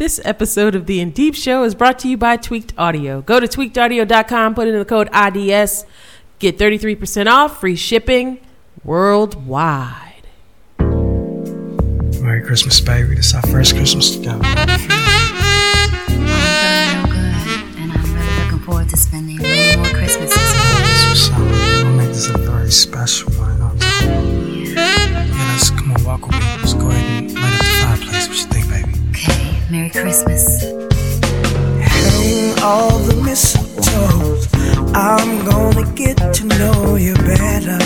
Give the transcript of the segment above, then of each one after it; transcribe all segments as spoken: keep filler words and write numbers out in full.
This episode of The In Deep Show is brought to you by Tweaked Audio. Go to tweaked audio dot com, put in the code I D S, get thirty-three percent off, free shipping worldwide. Merry Christmas, baby. This is our first Christmas together. I'm feeling real good, and I'm really looking forward to spending many more Christmases with you. So, we'll make this a very special one. Yeah. Yeah, let's come on, walk with me. Let's go ahead and light up the fireplace. What you think, baby? Okay, Merry Christmas. Hang all the mistletoe. I'm gonna get to know you better.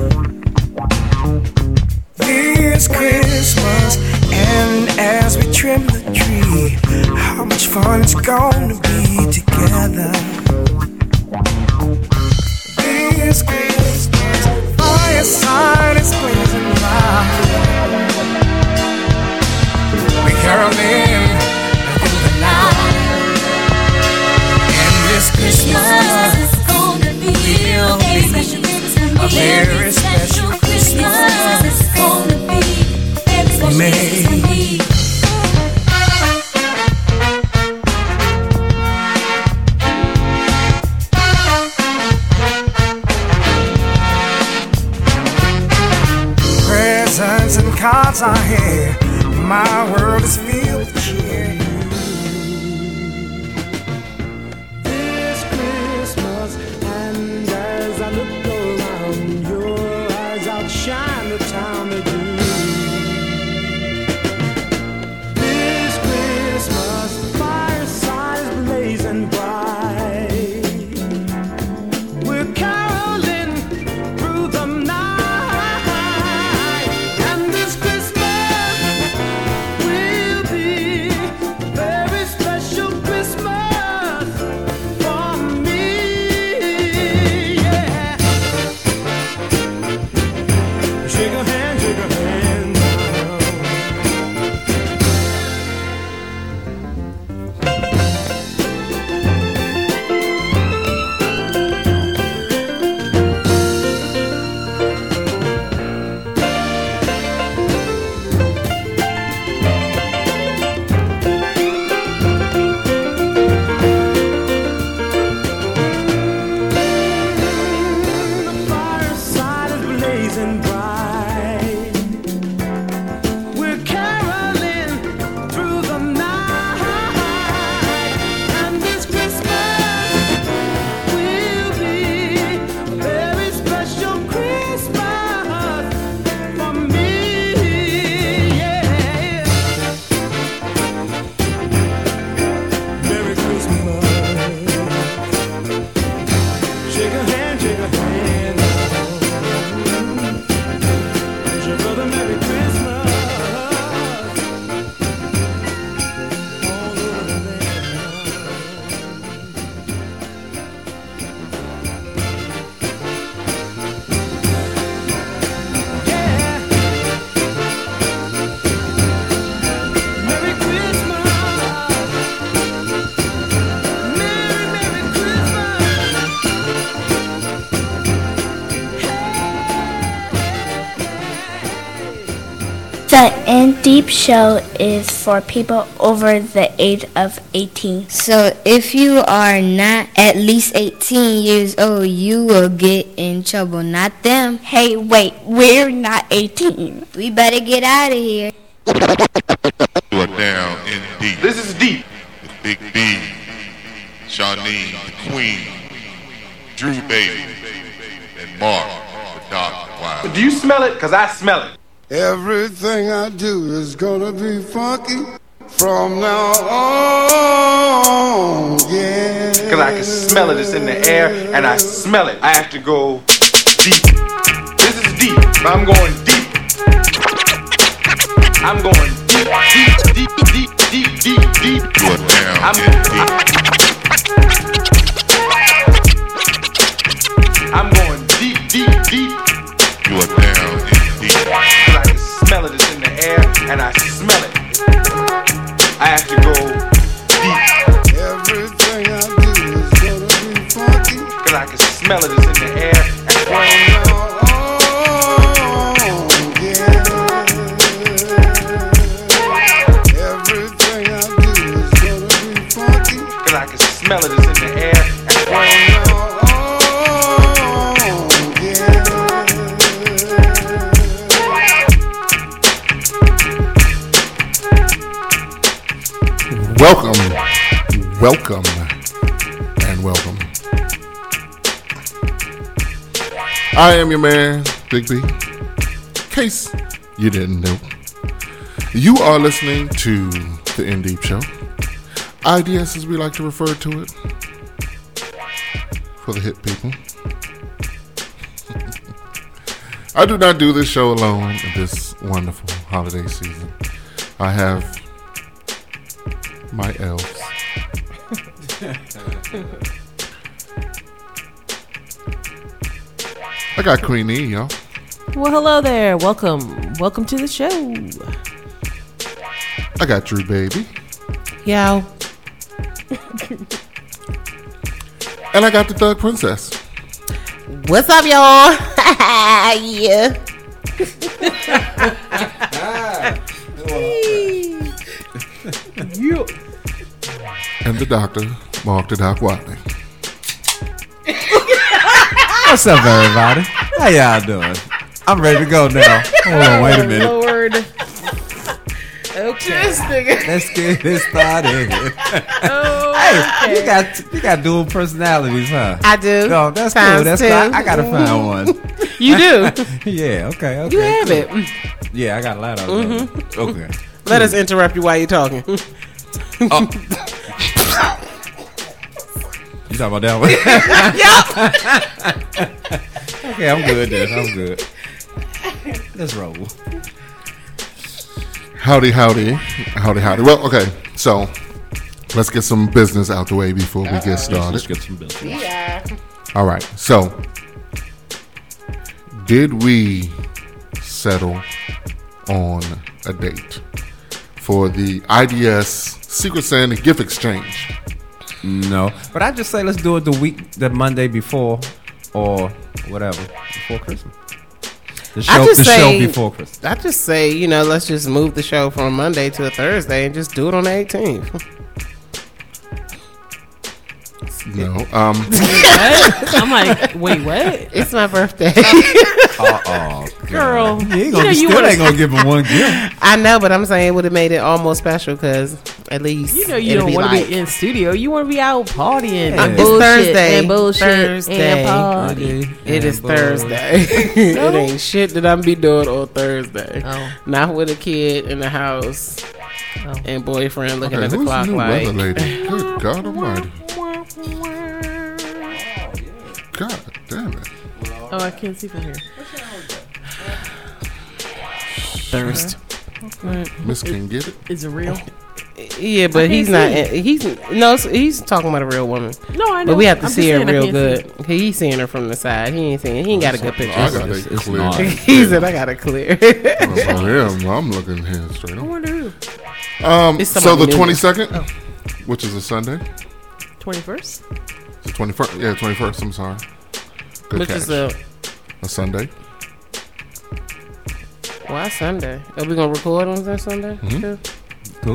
This Christmas, and as we trim the tree, how much fun it's gonna be together. This Christmas, fireside is blazing bright. We caroling through the night, and this Christmas is gonna be will be a very special Christmas. It's gonna be very special for me. Presents and cards are here. My world is filled with cheer. This Christmas, and as I look around, your eyes outshine the town they do. This Christmas, fireside is blazing bright. We're caroling through the night, and this Christmas will be a very special Christmas for me. Yeah. Shake a hand, shake a hand. The fireside is blazing bright. We're caroling through the night, and this Christmas will be a very special Christmas for me. Yeah. Merry Christmas. Shake a hand, shake a hand. Wish your brother Merry Christmas. All over the land. Yeah. Merry Christmas. Merry, Merry Christmas. The In Deep Show is for people over the age of eighteen. So if you are not at least eighteen years old, you will get in trouble, not them. Hey, wait, we're not eighteen. We better get out of here. You are down in deep. This is deep. With Big B, Shawnee, the Queen, Drew Baby, and Mark, the Doctor Wild. Do you smell it? Because I smell it. Everything I do is gonna be funky from now on, yeah. Because I can smell it. It's in the air, and I smell it. I have to go deep. This is deep. I'm going deep. I'm going deep, deep, deep, deep, deep, deep, deep. You are down I'm, in deep. I'm going deep, deep, deep. You are down in deep. Because I can smell it. It's in the air, and I smell it. I have to go deep. Everything I do is gonna be funky Because I can smell it. It's in the air. And from now on, yeah. Everything I do is smell it. It's in the air. That's why Welcome, welcome, and welcome. I am your man, Big B. In case you didn't know, you are listening to the In Deep Show. I D S, as we like to refer to it, for the hip people. I do not do this show alone in this wonderful holiday season. I have my elves. I got Queen E, y'all. Well, hello there. Welcome. Welcome to the show. I got Drew Baby. Yo. And I got the Thug Princess. What's up, y'all? Yeah. You. And the doctor, Mark the Doc Wiley. What's up, everybody? How y'all doing? I'm ready to go now. Hold on, wait a minute. Lord. Okay. Let's get this started. Oh, Hey, okay. you got you got dual personalities, huh? I do. No, that's Times cool. That's two. cool. I, I gotta find one. You do. Yeah. Okay. Okay. You have cool. it. Yeah, I got a lot of them. Okay. Let us interrupt you while you're talking. Oh. You talking about that one? Okay, I'm good then. I'm good. Let's roll. Howdy, howdy. Howdy, howdy. Well, okay, so let's get some business out the way before we get started. Let's get some business. Yeah. All right, so did we settle on a date for the I D S Secret Santa gift exchange? No, but I just say let's do it the week, the Monday before, or whatever, before Christmas. The I show, just the say, show before Christmas. I just say, you know, let's just move the show from Monday to a Thursday and just do it on the eighteenth. No. Um, What? I'm like, wait, what? It's my birthday. Uh-oh. Girl. You ain't You know gonna, you still wanna- ain't gonna give him one gift. I know, but I'm saying it would have made it almost special because at least You know you it'll don't want to like- be in studio. You want to be out partying Yeah. and It's bullshit Thursday. and bullshit Thursday. and party. It is And Thursday. It ain't shit that I'm be doing on Thursday. Oh. Not with a kid in the house Oh. and boyfriend looking okay, at the who's the clock new like. weather lady? Good God Almighty! God damn it! Oh, I can't see from here. Thirst. Miss can get it. Is it real? Yeah, I but can't he's not. see. He's no. He's talking about a real woman. No, I know. But we have to I'm see just her saying I real can't good. see. He's seeing her from the side. He ain't seeing. He ain't got a good picture. I got It's- it it's clear. not. He said, "I got it clear." Oh, yeah, I'm looking here straight I on. wonder who. Um, It's so somebody the new. twenty-second, Oh. which is a Sunday. twenty-first? The twenty-first. Yeah, twenty-first. I'm sorry. Good Which catch. is a a Sunday. why Sunday? Are we gonna record on that Sunday? Mhm. too? Cool.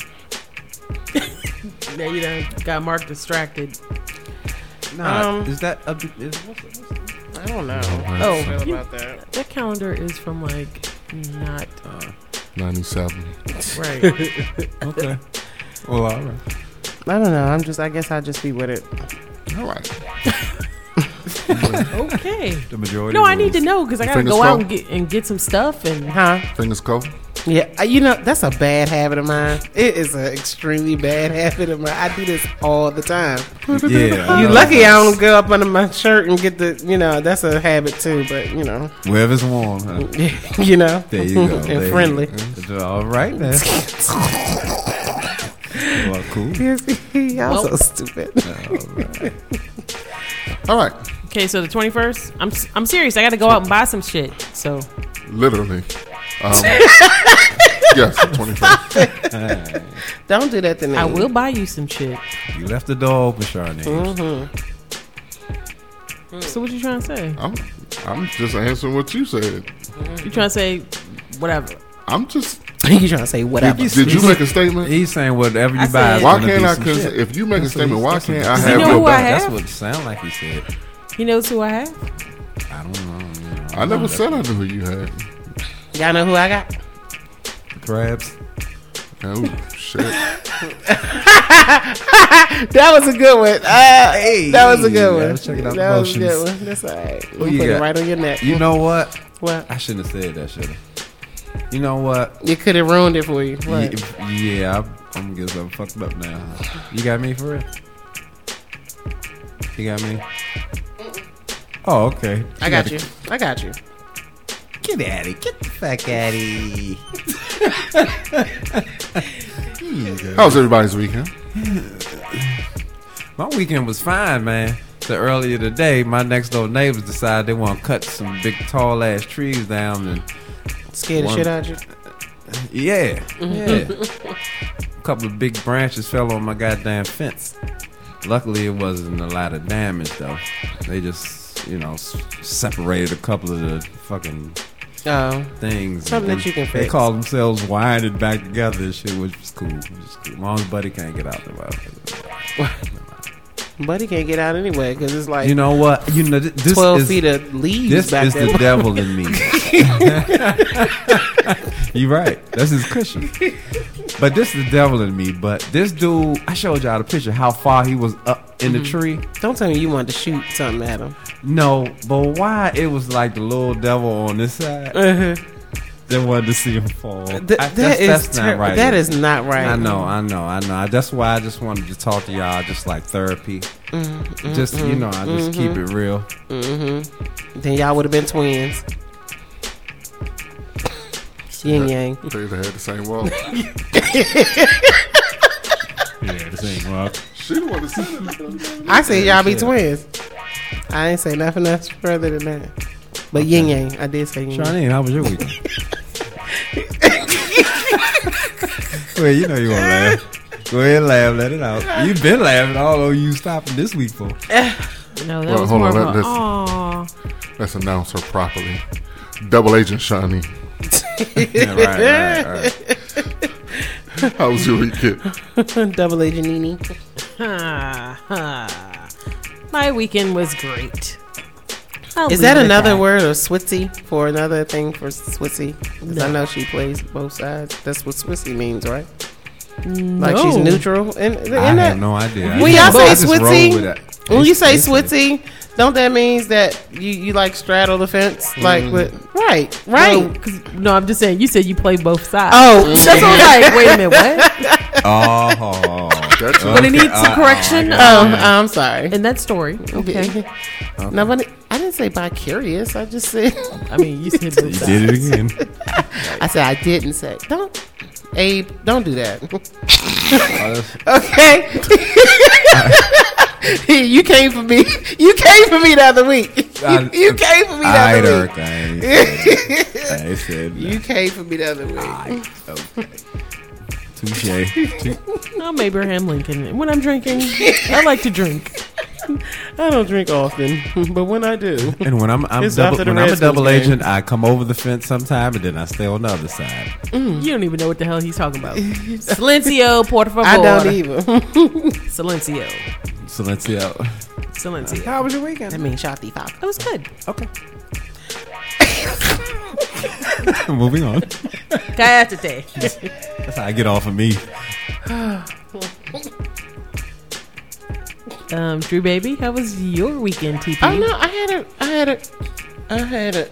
Now you done got Mark distracted. Nah, Um, is that a, is, what's, what's, I don't know. Oh, I feel you- about that. That calendar is from like not uh, ninety-seven. right. okay. Well, all right. I don't know. I'm just. I guess I'll just be with it. All right. Okay. The majority. No, I need rules. to know because I gotta Fingers go out crossed. and get and get some stuff and Huh? Fingers crossed. Yeah. uh, You know that's a bad habit of mine. It is an extremely bad habit of mine. I do this all the time. Yeah. I You know. lucky I don't go up under my shirt and get the. You know that's a habit too. But you know. Wherever it's warm. Huh? You know. There you go. And There you friendly. go. All right then. Well, cool. Y'all Well- so stupid. All right. okay. So the twenty-first, I'm I'm serious. I gotta go out and buy some shit. So Literally. Um, yes, the twenty-first. Don't do that to me. I will buy you some shit. You left the door open, Charnay. Mm-hmm. So what you trying to say? I'm, I'm just answering what you said. You trying to say whatever? I'm just. You trying to say whatever? Did, did you make a statement? He's saying whatever you I buy. said- is Why gonna can't be I? some Cons- shit. if you make a That's what statement, he- why that's what can't he I said. have You know your who I back? have? That's what it sounded like he said. He knows who I have. I don't know. You know I never said I knew who you had. Y'all know who I got? crabs. Oh shit! That was a good one. Uh, Hey, that was a good I one. was checking out that the was a good motions. one. That's all right. Who We'll you put it got? right on your neck. You know what? What? I shouldn't have said that. Should have. You know what? You could have ruined it for you. What? Yeah, yeah, I'm, I'm gonna get something fucked up now. You got me for real? You got me? Oh, okay. I got you. I got you. Get at it. Get the fuck at it. How was everybody's weekend? My weekend was fine, man. So earlier today, my next door neighbors decided they want to cut some big tall ass trees down and Scared the one- shit out of you? Yeah, yeah. A couple of big branches fell on my goddamn fence. Luckily, it wasn't a lot of damage though. They just, you know, s- separated a couple of the fucking Oh. things. Something And that you can They fix. call themselves winding back together and shit, which was cool. Which was cool. As long as Buddy can't get out the way. Buddy can't get out anyway because it's like You know what? You know th- this twelve is, feet of leaves This back is there. the devil in me. You're right. That's his cushion. But this is the devil in me. But this dude, I showed y'all the picture how far he was up in the tree. Don't tell me you wanted to shoot something at him. No, but why it was like the little devil on this side. Uh-huh. They wanted to see him fall. Th- I- that that's, is that's ter- not right. that is not right. I know, I know, I know. That's why I just wanted to talk to y'all, just like therapy. Mm, Just mm, you know, I just mhm. keep it real. Mm-hmm. Then y'all would have been twins. Yin yang. They had the same walk. Yeah, the same walk. She the one that said it. I said y'all be twins. I ain't say nothing else further than that. But yin yang, I did say yin yang. Shawnee, how was your weekend? Well, you know you gonna laugh. Go ahead and laugh, let it out. You've been laughing, although you stopping this week for. No, that Well, was hold more on, of let- a, let's- aw. Let's announce her properly. Double Agent Shawnee. Yeah, right, right, right. How was your weekend? Double agent Nene. Ha, ha. My weekend was great. I'll Is leave that it at another that. word of Switzy for another thing for Switzy? 'Cause No. I know she plays both sides. That's what Switzy means, right? No. Like she's neutral. And, and I that, have no idea. I When just- y'all I say just roll with Switzy, that. when you say They say- Switzy, don't that means that you, you like straddle the fence? Like, Mm. with, right, right. No, 'cause- no, I'm just saying. You said you play both sides. Oh. that's what I was like. Wait a minute, what? Oh, That's But it okay. needs some Uh, correction. oh, I Oh, got it. I'm sorry. in that story. Okay. No, but I didn't say bi curious. I just said. I mean, you said both You sides. did it again. I said I didn't say. Don't, Abe. Don't do that. Oh, Okay. You came for me. You came for me the other week. You, I- you came for me the I other heard week. that. I ain't said- I ain't said You came for me the other week. that. Okay. Touche. I'm Abraham Lincoln. When I'm drinking, I like to drink. I don't drink often, but when I do, And when I'm, I'm It's double, after the when I'm a Redskins double game. agent, I come over the fence sometime, and then I stay on the other side. You don't even know what the hell he's talking about. Silencio, por favor. I don't either. Silencio. Silencio. Silencio. How was your weekend? I mean, shot the fuck. That was good. Okay. Moving on. Cállate. That's how I get off of me. Um, Drew baby, how was your weekend, T P? Oh no, I had a, I had a, I had a,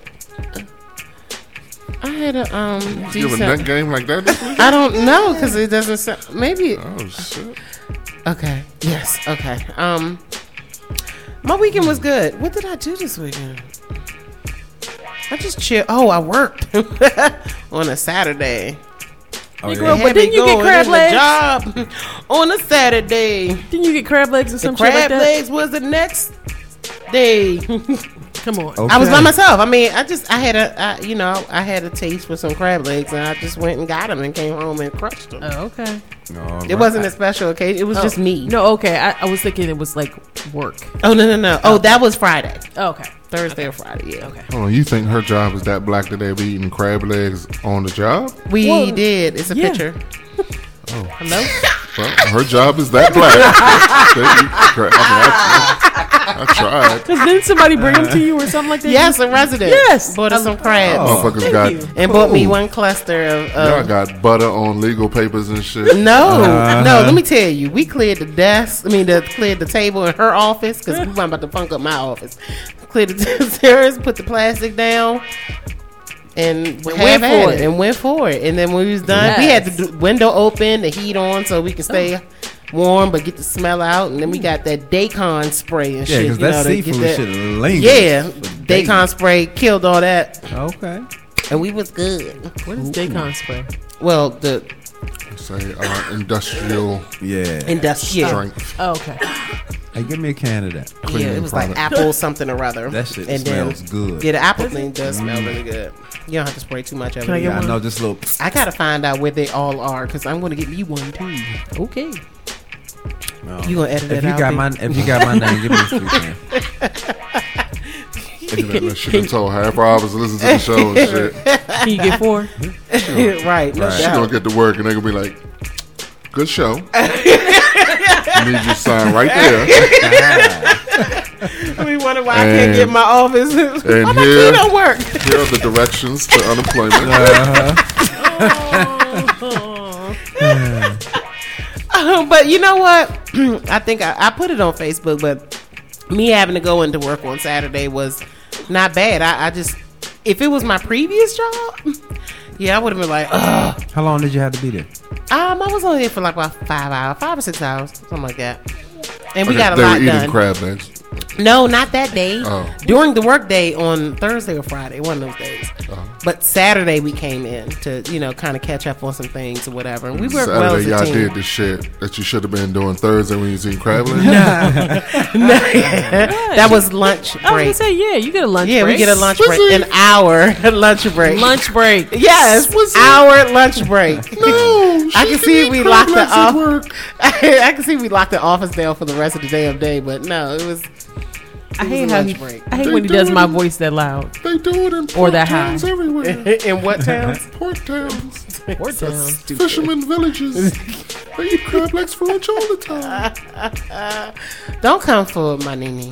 I had a um. You have a decent- net game like that this week? I don't know because it doesn't sound. Maybe. Oh shit! Okay. Yes. Okay. Um. My weekend was good. What did I do this weekend? I just chill. Oh, I worked on a Saturday. Oh, Hey, yeah. girl, They but had me didn't you get going crab in legs? the job on a Saturday. Didn't you get crab legs or The some shit like crab that? legs was the next day. Come on. Okay. I was by myself. I mean, I just I had a I, you know I had a taste for some crab legs, and I just went and got them and came home and crushed them. Oh, okay. No, It wasn't a special occasion. It was Oh, just me. No, okay. I, I was thinking it was like work. Oh no no no. Oh, that was Friday. Oh, okay. Thursday or Friday. Yeah. Okay. Hold on, you think her job is that black that they be eating crab legs on the job? We Well, did. It's a yeah. picture. Oh. Hello? Well, her job is that black. They eat crab. I mean, I, I, I tried. Because didn't somebody bring them to you or something like that? Yes, a resident. Yes. Bought us some crabs. Oh. Motherfuckers got you. And bought me one cluster of. Y'all of got butter on legal papers and shit. no, Uh-huh. no. Let me tell you, we cleared the desk. I mean, the cleared the table in her office because we weren't about to funk up my office. Cleared the hers, put the plastic down, and, And have went at for it, it. and went for it. And then when we was done, we had the Yes. d- window open, the heat on, so we can stay warm but get the smell out. And then we got that Daycon spray and Yeah, shit. because you know, that to get seafood that- shit lingers. Yeah, for days. Daycon spray killed all that, Okay. and we was good. What is Daycon spray? Well, the Say uh, industrial Yeah. industrial. strength. Oh, okay. Hey, give me a can of that. Yeah, Cleaning it was like product. apple something or other. That shit And then- smells good. Yeah, the apple thing does smell Mm. really good. You don't have to spray too much of Can I it. get Yeah, I one? know, just a little. I gotta find out where they all are because I'm gonna get me one too. Okay. No. You gonna edit if it you out, got baby? my if you got my name, give me this weekend. She done told half our office to listen to the show and shit. Can you get four? right, no She doubt. gonna get to work and they gonna be like, "Good show." You need your sign right there. We wonder why I And- can't get my office. Why And my key here, don't work? here are the directions to unemployment. Um, but you know what? I think I, I put it on Facebook, but me having to go into work on Saturday was not bad. I, I just, if it was my previous job, yeah, I would have been like, ugh. How long did you have to be there? Um, I was only there for like about five hours, five or six hours, something like that. And we Okay, got a they lot were eating done. crab legs. No, not that day. Oh. During the work day on Thursday or Friday, one of those days. Uh-huh. But Saturday we came in to, you know, kind of catch up on some things or whatever. And we worked Saturday, well as a y'all team. did the shit that you should have been doing Thursday when you was eating crab legs. That was lunch break. I was gonna say, yeah, you get a lunch yeah, break. we get a lunch Was break, it? an hour lunch break. lunch break. Yes, Was it? hour lunch break. No, I she can see eat we crab locked the legs at off. work. I can see we locked the office down for the rest of the damn day, but no, it was. I It hate was a how lunch he. break. I hate They when he do does it my in- voice that loud. They do it in Or port that towns high. everywhere. In what towns? Port towns, Poor So town. stupid. fishermen villages. They eat crab legs for lunch all the time. Don't come for my nini.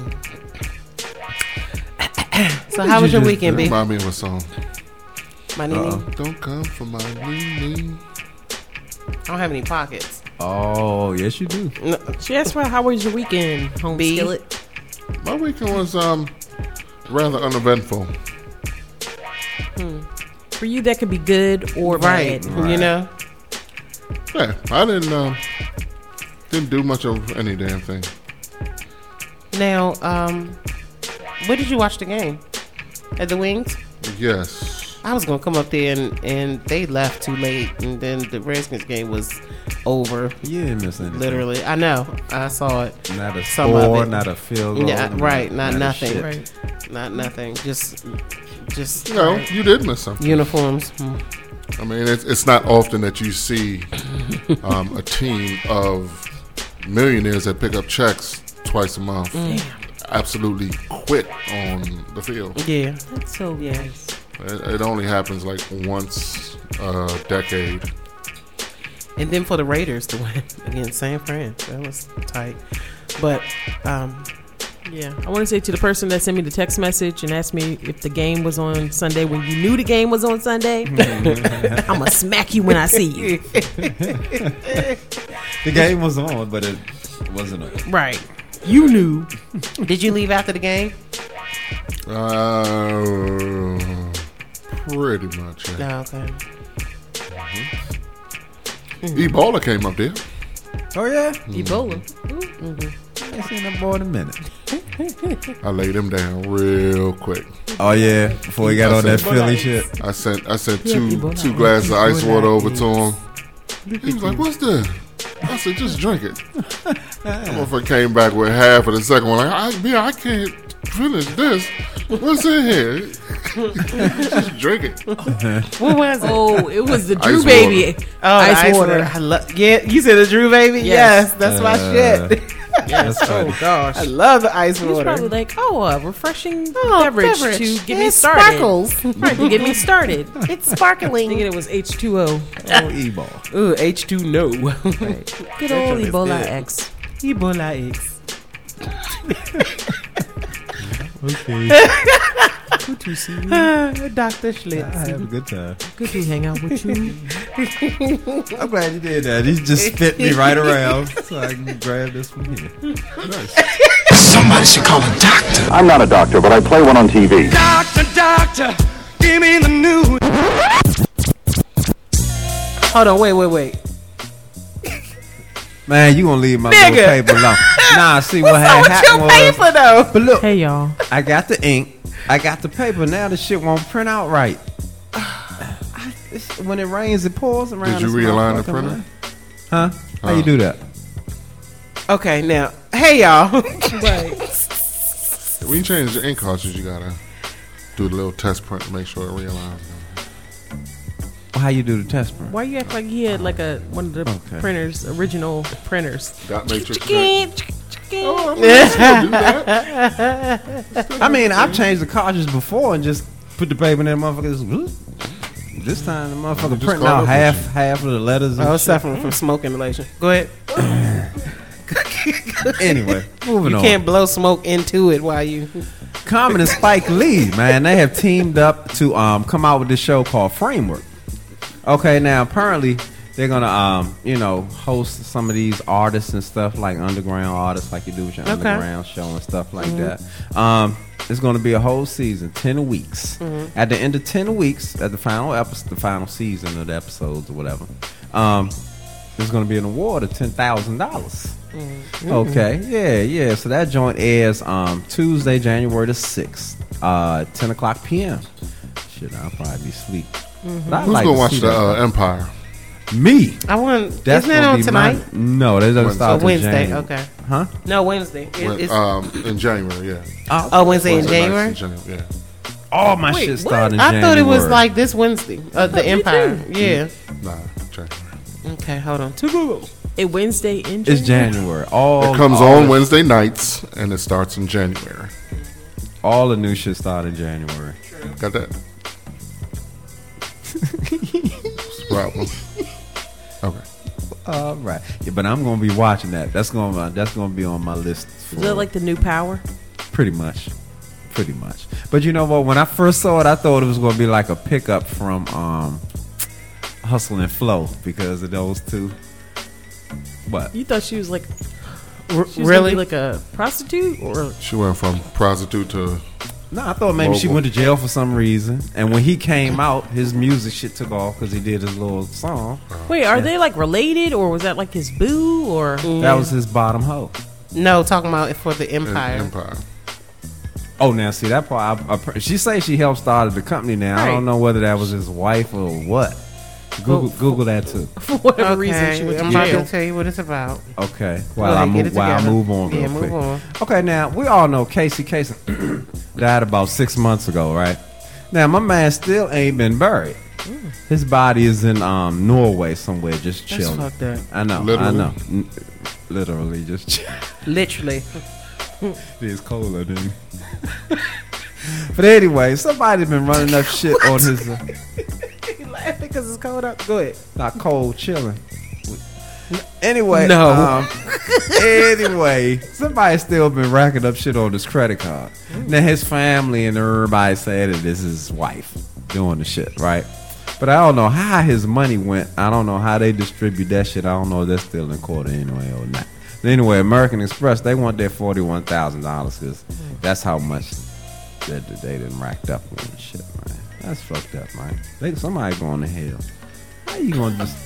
So did how was you your just weekend, do? B? Remind me of a song. My nini. Uh-oh. Don't come for my nene. I don't have any pockets. Oh, yes, you do. No, She asked for how was your weekend, home B? skillet? My weekend was um rather uneventful. For you, that could be good or right. bad. You know. Yeah, I didn't um didn't do much of any damn thing. Now, um, where did you watch the game? At the Wings? Yes. I was gonna come up there and, and they left too late, and then the Redskins game was over. You didn't miss anything. Literally, I know. I saw it. Not a Some of score, it. not a field goal. Yeah, right. Not, a nothing. shit. Right. Not nothing. Just, just No, you did miss something. uniforms. Hmm. I mean, it's it's not often that you see um, a team of millionaires that pick up checks twice a month absolutely quit on the field. Yeah. That's so nice. It, it only happens like once a decade. And then for the Raiders to win against San Fran, that was tight. But um, Yeah, I want to say to the person that sent me the text message and asked me if the game was on Sunday when you knew the game was on Sunday, I'm gonna smack you when I see you. The game was on, but it wasn't on. Right, you knew. did you leave after the game? Uh, pretty much. Yeah. No. Okay. Ebola came up there. Oh, yeah? Ebola. I ain't seen that boy in a minute. I laid him down real quick. Oh, yeah? Before he got I on that said- Philly shit? I sent I sent Yeah, two Ebola. two glasses of ice water over Ebola to him. He was like, "What's this?" I said, "Just drink it." That motherfucker came back with half of the second one. Like, I, yeah, I can't finish this. What's in here? Just drink it. What was it? Oh, it was the Drew Ice baby Oh, ice, the ice water. water. I lo- yeah, you said the Drew baby. Yes, Yes. that's my Uh, shit. That's funny. Oh gosh, I love the ice He's water. probably like, oh, a refreshing Oh, beverage, beverage. to get me It started. sparkles. Right, to get me started. It's sparkling. Thinking it was H two O. Oh, Ebo. Ooh, H two no. Right. Good old is Ebola good. X. Ebola X. Okay. Good to see you. Doctor Schlitz. I have a good time. Good to hang out with you. I'm glad you did that. He just spit me right around so I can grab this from here. Nice. Somebody should call a doctor. I'm not a doctor, but I play one on T V. Doctor, doctor, give me the news. Hold on, wait, wait, wait. Man, you gonna leave my Nigga. little paper alone. Nah, see what What's had up with happened your was. paper though? But look, Hey, y'all. I got the ink. I got the paper. Now the shit won't print out right. I, it's, when it rains, it pours around. Did you this realign the motherfucker, printer? man. Huh? How Huh. you do that? Okay, now, hey y'all. Right. When you change the ink cartridge, you gotta do the little test print to make sure it realigns. How you do the test print? Why you act like he had like a one of the Okay. printers, original printers? Got matrix. Oh, I mean, I've changed the cartridge before and just put the paper in there, motherfucker. Just, this time the motherfucker Just printing caught out up half with half of the letters. And I was shit. suffering from smoke inhalation. Go ahead. Anyway, moving You on. can't blow smoke into it while you. Common and Spike Lee, man, they have teamed up to um come out with this show called Framework. Okay, now apparently they're gonna um you know host some of these artists and stuff like underground artists, like you do with your Okay. underground show and stuff like Mhm. that. Um, it's gonna be a whole season, ten weeks. Mhm. At the end of ten weeks, at the final episode, the final season of the episodes or whatever, um, there's gonna be an award of ten thousand dollars. Mhm. Okay, yeah, yeah. So that joint airs um Tuesday, January the sixth, uh, ten o'clock p.m. Shit, I'll probably be asleep. Mhm. But I'd Who's like gonna to watch see the that. uh, Empire? Me. I want. That's Isn't that gonna on be tonight? my- no, that doesn't start Oh, till Wednesday. January. Okay. Huh? No, Wednesday. It- When- it's, um, in January, yeah. Oh, oh, Wednesday in Wednesday January. nights in January, yeah. All my Wait, shit what? started in I January. thought it was like this Wednesday. Uh, the me Empire. too. Yeah. Nah, January. Okay, hold on. To Google. A Wednesday in It's January. January. All It comes all on the- Wednesday nights and it starts in January. All the new shit started in January. Got that? What's the problem? Okay. All right. Yeah, but I'm gonna be watching that. That's gonna that's gonna be on my list. Is that like the new Power? Pretty much. Pretty much. But you know what? When I first saw it, I thought it was going to be like a pickup from um, Hustle and Flow because of those two. What? You thought she was like, R- she was really? gonna be like a prostitute or? She went from prostitute to. No, I thought maybe she Mogul. went to jail for some reason. And when he came out, his music shit took off because he did his little song. Wait, are Yeah. they like related or was that like his boo or? That was his bottom hoe. No, talking about it for the Empire. Empire. Oh, now see that part. I, I, she say she helped start the company. Now I Right. don't know whether that was his wife or what. Google, Google that too. For whatever Okay, reason, she went I'm to about jail. to tell you what it's about. Okay. Go While I ahead, get move, it while I together. move on, Yeah, real move quick. on. Okay, now we all know Casey Kasem died about six months ago, right? Now my man still ain't been buried. His body is in um, Norway somewhere, just That's chilling. fucked up. I know, Literally? I know. N- Literally, just chilling. Literally. It's colder than. But anyway, somebody's been running up shit on his. Uh, You laughing because it's cold out? Go ahead. not cold, chilling. Anyway, No. um, anyway, somebody's still been racking up shit on his credit card. Now his family and everybody say that this is his wife doing the shit, right? But I don't know how his money went. I don't know how they distribute that shit. I don't know if that's still in court anyway or not. But anyway, American Express, they want their forty-one thousand dollars because that's how much that that they done racked up on the shit, man. That's fucked up, man. They, somebody going to hell. How you gonna just?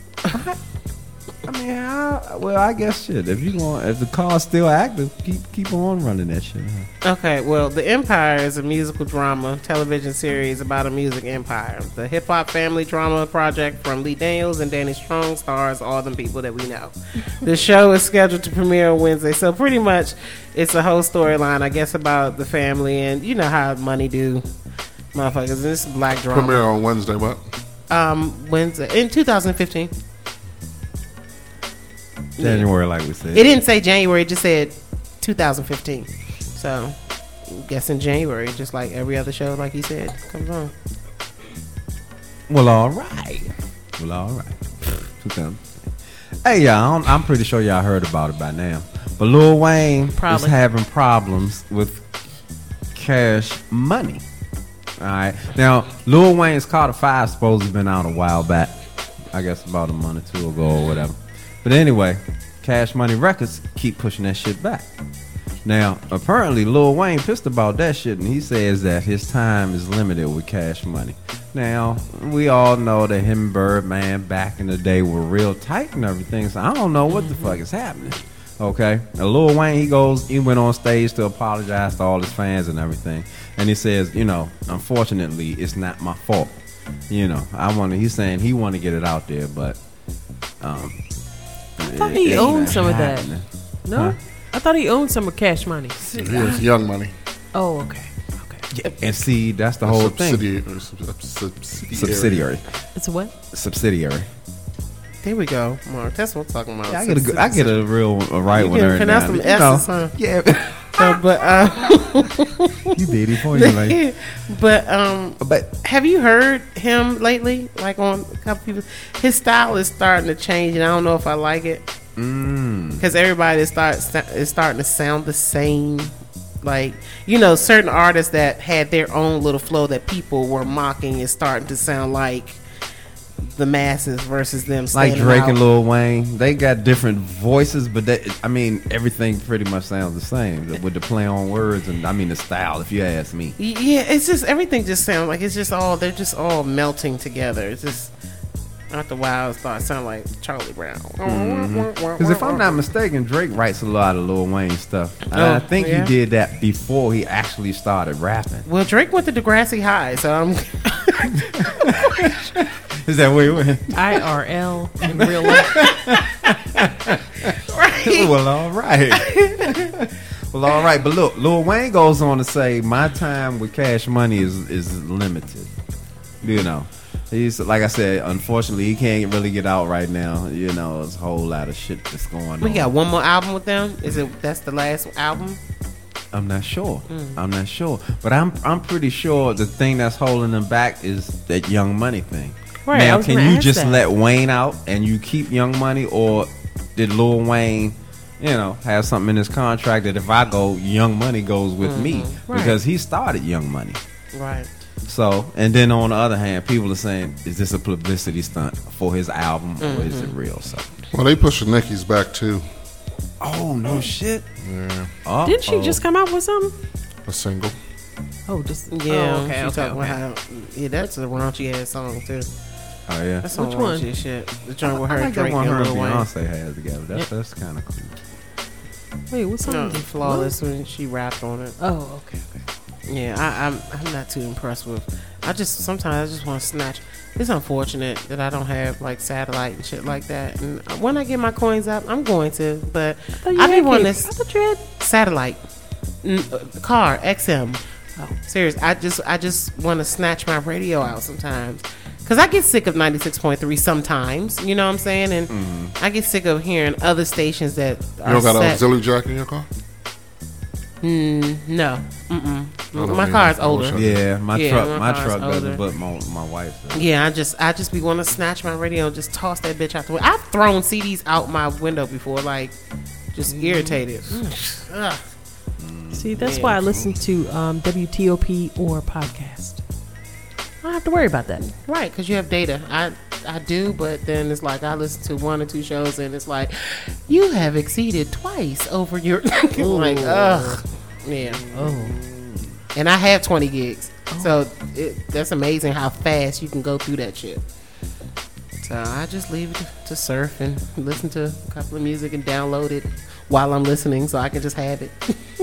I mean, how, well, I guess shit. If you going, if the car's still active, keep keep on running that shit. Huh? Okay, well, The Empire is a musical drama television series about a music empire. The hip hop family drama project from Lee Daniels and Danny Strong stars all the people that we know. The show is scheduled to premiere on Wednesday, so pretty much it's a whole storyline, I guess, about the family and you know how money do, motherfuckers. This is black drama. Premiere on Wednesday, what? Um, Wednesday in two thousand fifteen. January, like we said. It didn't say January. It just said two thousand fifteen. So, I'm guessing January, just like every other show, like he said, comes on. Well, all right. Well, all right. two thousand. Hey, y'all, I'm, I'm pretty sure y'all heard about it by now. But Lil Wayne Probably. is having problems with Cash Money. All right. Now, Lil Wayne's Carter five supposedly been out a while back. I guess about a month or two ago or whatever. But anyway, Cash Money Records keep pushing that shit back. Now, apparently, Lil Wayne pissed about that shit, and he says that his time is limited with Cash Money. Now, we all know that him and Birdman back in the day were real tight and everything, so I don't know what the fuck is happening. Okay? Now, Lil Wayne, he goes, he went on stage to apologize to all his fans and everything, and he says, you know, unfortunately, it's not my fault. You know, I want to, he's saying he want to get it out there, but um, I thought he it's owned not some happening. of that. No? Huh? I thought he owned some of Cash Money. It's Young Money. Oh, okay. Yeah, and see, that's the whole Subsidiary- thing. subsidiary. Subsidiary. It's a what? Subsidiary. There we go, Mark. That's what I'm talking about. Yeah, I get a, good- I get a real a right You one can every pronounce now and them then, you know. S's, huh? Yeah. So, but uh, You did it for you, like. but um, but have you heard him lately? Like on a couple people, his style is starting to change, and I don't know if I like it Mm. because everybody is start is starting to sound the same. Like, you know, certain artists that had their own little flow that people were mocking is starting to sound like the masses versus them. Like standing Drake out. and Lil Wayne, they got different voices, but they, I mean, everything pretty much sounds the same with the play on words and I mean the style. If you ask me, Yeah, it's just everything just sounds like it's just all they're just all melting together. It's just after a while it starts sounding like Charlie Brown. because if I'm not mistaken, Drake writes a lot of Lil Wayne stuff. And I Oh, think yeah? he did that before he actually started rapping. Well, Drake went to Degrassi High, so I'm. Is that where he went? I R L in real life. Well, all right. Well, all right. But look, Lil Wayne goes on to say, "My time with Cash Money is is limited." You know, he's like I said. Unfortunately, he can't really get out right now. You know, there's a whole lot of shit that's going on. We got one more album with them. Is it that's the last album? I'm not sure. Mm. I'm not sure, but I'm I'm pretty sure the thing that's holding them back is that Young Money thing. Right, I Now, was can gonna you ask just that. let Wayne out and you keep Young Money, or did Lil Wayne, you know, have something in his contract that if I go, Young Money goes with me Mhm. Right. because he started Young Money. Right. So, and then on the other hand, people are saying, is this a publicity stunt for his album or is it real? So, Well, they pushing Nicki's back too. oh no shit! Yeah, Uh-oh. Didn't she just come out with something? a single. Oh, just Yeah. Oh, okay, she okay, talking okay. about how. Yeah, that's a raunchy ass song too. Oh yeah. That's some Which one? raunchy shit. The joint with I her, like that Drake, one and her and Lil Wayne. Beyonce had together. That's that's kind of cool. Wait, what's No, song? flawless when she rapped on it. Oh, okay, okay. Yeah, I, I'm I'm not too impressed with. I just sometimes I just want to snatch. It's unfortunate that I don't have like satellite and shit like that. And when I get my coins up, I'm going to. But thought you I be had wanting cable. this I thought you had satellite N- uh, car X M. Oh. Serious. I just I just want to snatch my radio out sometimes. Cause I get sick of ninety-six point three sometimes, you know what I'm saying, and I get sick of hearing other stations that You are don't got an set. auxiliary jack in your car? Mm, no, mm-mm. don't My either. car's I wish older. I Yeah, my Yeah, truck, my my car's truck doesn't, older. but my my wife does. Yeah, I just I just be want to snatch my radio and just toss that bitch out the way. I've thrown C Ds out my window before, like just irritated. Ugh. See, that's Yeah. why I listen to um, W T O P or podcast. I don't have to worry about that. Right, because you have data. I I do, but then it's like I listen to one or two shows and it's like you have exceeded twice over your like ugh yeah. Oh, And I have twenty gigs, so it, that's amazing how fast you can go through that shit. So I just leave it to, to surf and listen to a couple of music and download it while I'm listening, so I can just have it.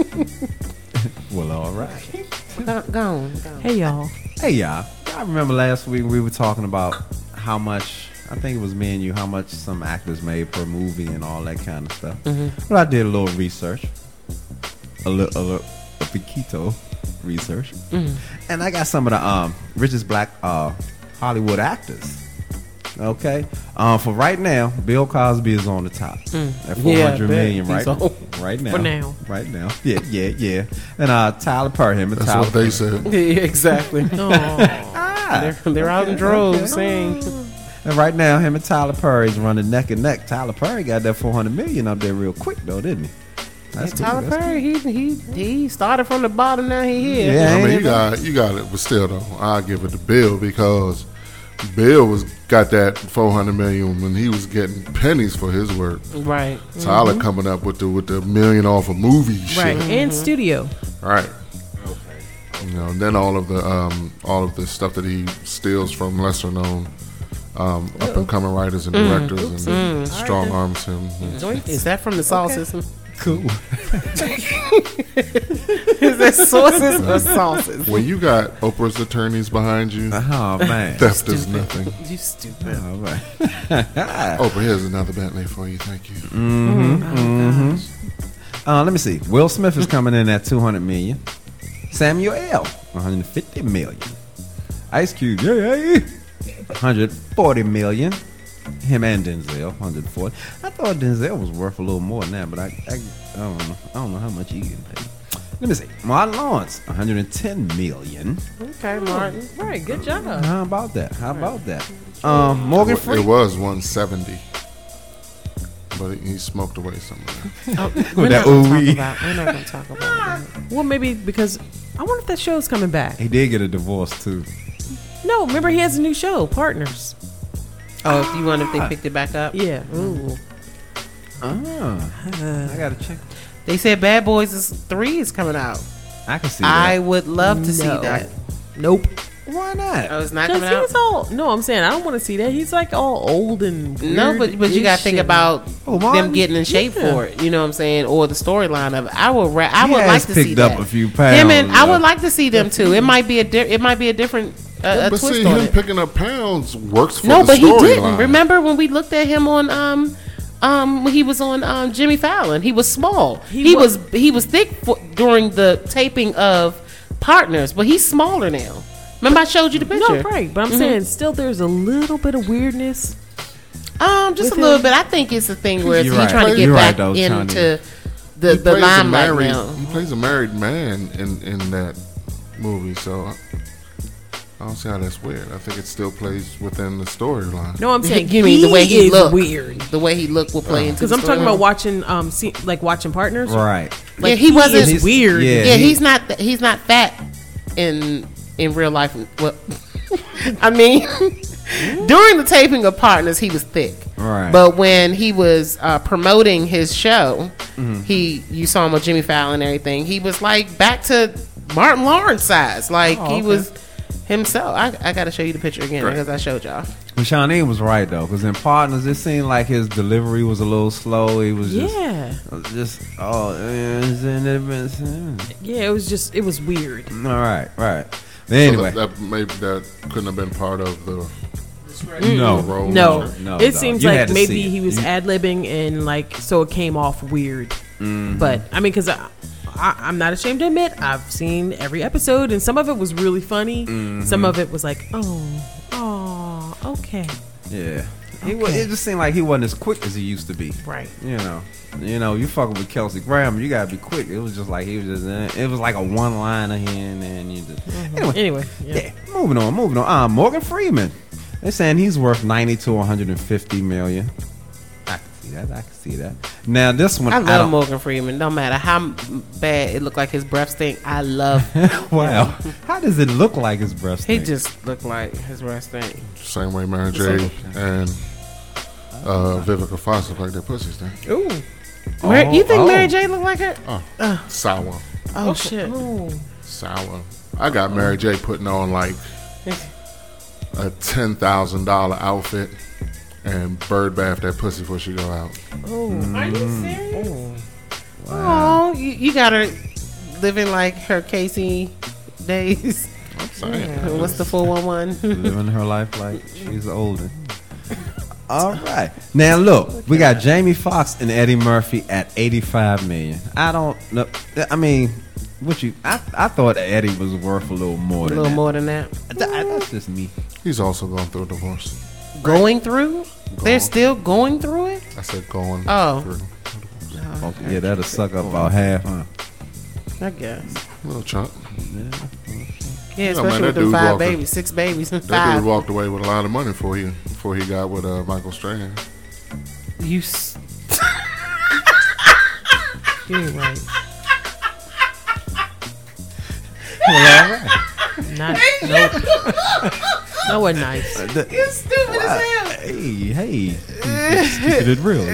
Well, all right. Go, go on, go on. hey y'all. Hey, y'all. I remember last week we were talking about how much, I think it was me and you, how much some actors made per movie and all that kind of stuff. Mhm. Well, I did a little research, a little, a little, a poquito research, Mhm. and I got some of the um richest black uh Hollywood actors. Okay. Um, for right now, Bill Cosby is on the top Mm. at four hundred Yeah, million he's right, on- right now. For now. Right now. Yeah, yeah, yeah. And uh, Tyler Perry, him and That's Tyler what they Perry. said. Yeah, exactly. Ah, they're they're out in okay, droves okay. saying. And right now, him and Tyler Perry is running neck and neck. Tyler Perry got that four hundred million up there real quick, though, didn't he? Yeah, cool, Tyler that's Perry, he he he started from the bottom. Now he here. Yeah, I mean, ain't you it? got you got it, but still though, I give it to Bill because Bill was got that four hundred million when he was getting pennies for his work. Right. Tyler Mhm. coming up with the with the million off a movie Right. shit. And studio. Right. You know, then all of the um, all of the stuff that he steals from lesser known um, up and coming writers and Mm. directors Oops. and Mm. strong arms him. Is that from the Soul Okay. System? Cool. Is that sources or sauces? When you got Oprah's attorneys behind you, Oh, man. theft is Stupid. nothing. You stupid. All right. Oprah, here's another Bentley for you. Thank you. Mm-hmm. Mm-hmm. Uh, let me see. Will Smith is coming in at two hundred million. Samuel L. one hundred fifty million. Ice Cube, yeah, yeah, one hundred forty million. Him and Denzel, one hundred forty. I thought Denzel was worth a little more than that, but I, I, I don't know. I don't know how much he getting paid. Let me see. Martin Lawrence, one hundred ten million. Okay, Martin. Right. Good job. How about that? How about that? Um, Morgan It Freeman. was one seventy, but he, he smoked away some of that. Oh, With we're, that not gonna ooh-wee. talk about, we're not going to talk about that. Well, maybe because I wonder if that show's coming back. He did get a divorce too. No, remember he has a new show, Partners. Oh, if you wonder if they picked it back up? Yeah. Ooh. Oh, I gotta check. They said Bad Boys is three is coming out. I can see I that. would love to see No. that. Nope. Why not? Oh, it's not Because coming out? he's all. No, I'm saying I don't want to see that. He's like all old and No, but but you got to think weird-ish about Oh, Martin? them getting in shape Yeah. for it. You know what I'm saying, or the storyline of it. I would ra- I He would has like to see picked up that. a few pounds, Him and I though. would like to see them too. It might be a di- it might be a different uh, Yeah, a but twist see, on him it. picking up pounds works for No, the but he didn't. storyline. Remember when we looked at him on um um when he was on um Jimmy Fallon? He was small. He, He was, was- he was thick for, during the taping of Partners, but he's smaller now. Remember I showed you the picture? No, right. But I'm Mhm. saying still there's a little bit of weirdness. Um, just With a little him? bit. I think it's a thing where he's You're right. trying to get You're right, back though, into Tony. the He the plays a limelight married, now. He plays a married man in, in that movie, so I, I don't see how that's weird. I think it still plays within the storyline. No, I'm saying You mean the way he is look? weird. The way he looked will play into. Because the I'm talking storyline. about watching, um, see, like watching Partners. Right. Like, Yeah, he wasn't- is weird. Yeah, Yeah, he- he's not. th- He's not fat in in real life. Well, I mean, during the taping of Partners, he was thick. Right. But when he was uh, promoting his show, Mm-hmm. he you saw him with Jimmy Fallon and everything. He was like back to Martin Lawrence size. Like Oh, he okay. was himself. I, I got to show you the picture again Right. because I showed y'all. But Shawnee was right though, because in Partners, it seemed like his delivery was a little slow. He was just, Yeah. just oh, all Yeah, it was just, it was weird. right, right. But So anyway, that, that maybe that couldn't have been part of the no, role. No, no, it dog. seems You had like to maybe see it. he was You- ad libbing and like so it came off weird. Mhm. But I mean, because I, I, I'm not ashamed to admit I've seen every episode and some of it was really funny. Mhm. Some of it was like, oh, oh, okay, Yeah, he wa Okay. it just seemed like he wasn't as quick as he used to be. right. You know, you know, you fucking with Kelsey Grammer, you gotta be quick. It was just like he was just, uh, it was like a one liner here and there, and you just. Anyway, Anyway, yeah. yeah, moving on, moving on. Uh, Morgan Freeman, they're saying he's worth ninety to one hundred and fifty million. I can see that. I can see that. Now this one, I I love don't- Morgan Freeman. No matter how m- bad it looked like his breath stink, I love. Wow, how does it look like his breast? He stink? just looked like his breath stink. Same way Mary J. and uh, Vivica Fox look like their pussies. Then. Ooh, Mary, you think oh. Mary J looked like her? Oh, sour, Oh shit! sour. I got Mary J. putting on like a ten thousand dollar outfit and bird bath that pussy before she go out. Oh, are you serious? Oh, you, you got her living like her Casey days. I'm saying. Yeah. What's the four one one? living her life like she's older. All right, now look, we got Jamie Foxx and Eddie Murphy at eighty-five million. I don't know. I mean, what you? I I thought Eddie was worth a little more. A than little that. more than that. Th- That's just me. He's also going through a divorce. Going through? They're still going through it? I said going Oh. through. Oh, Okay, yeah, that'll suck up about half, huh? I guess. Little chunk. Yeah, Yeah, especially man, that with the dude five walked a- babies, six babies, and That five. dude walked away with a lot of money before he before he got with uh, Michael Strand. You. S- you ain't right. Well, all right. Not, nope. No, we're nice. You're stupid as hell. Hey, hey. Just keeping it real.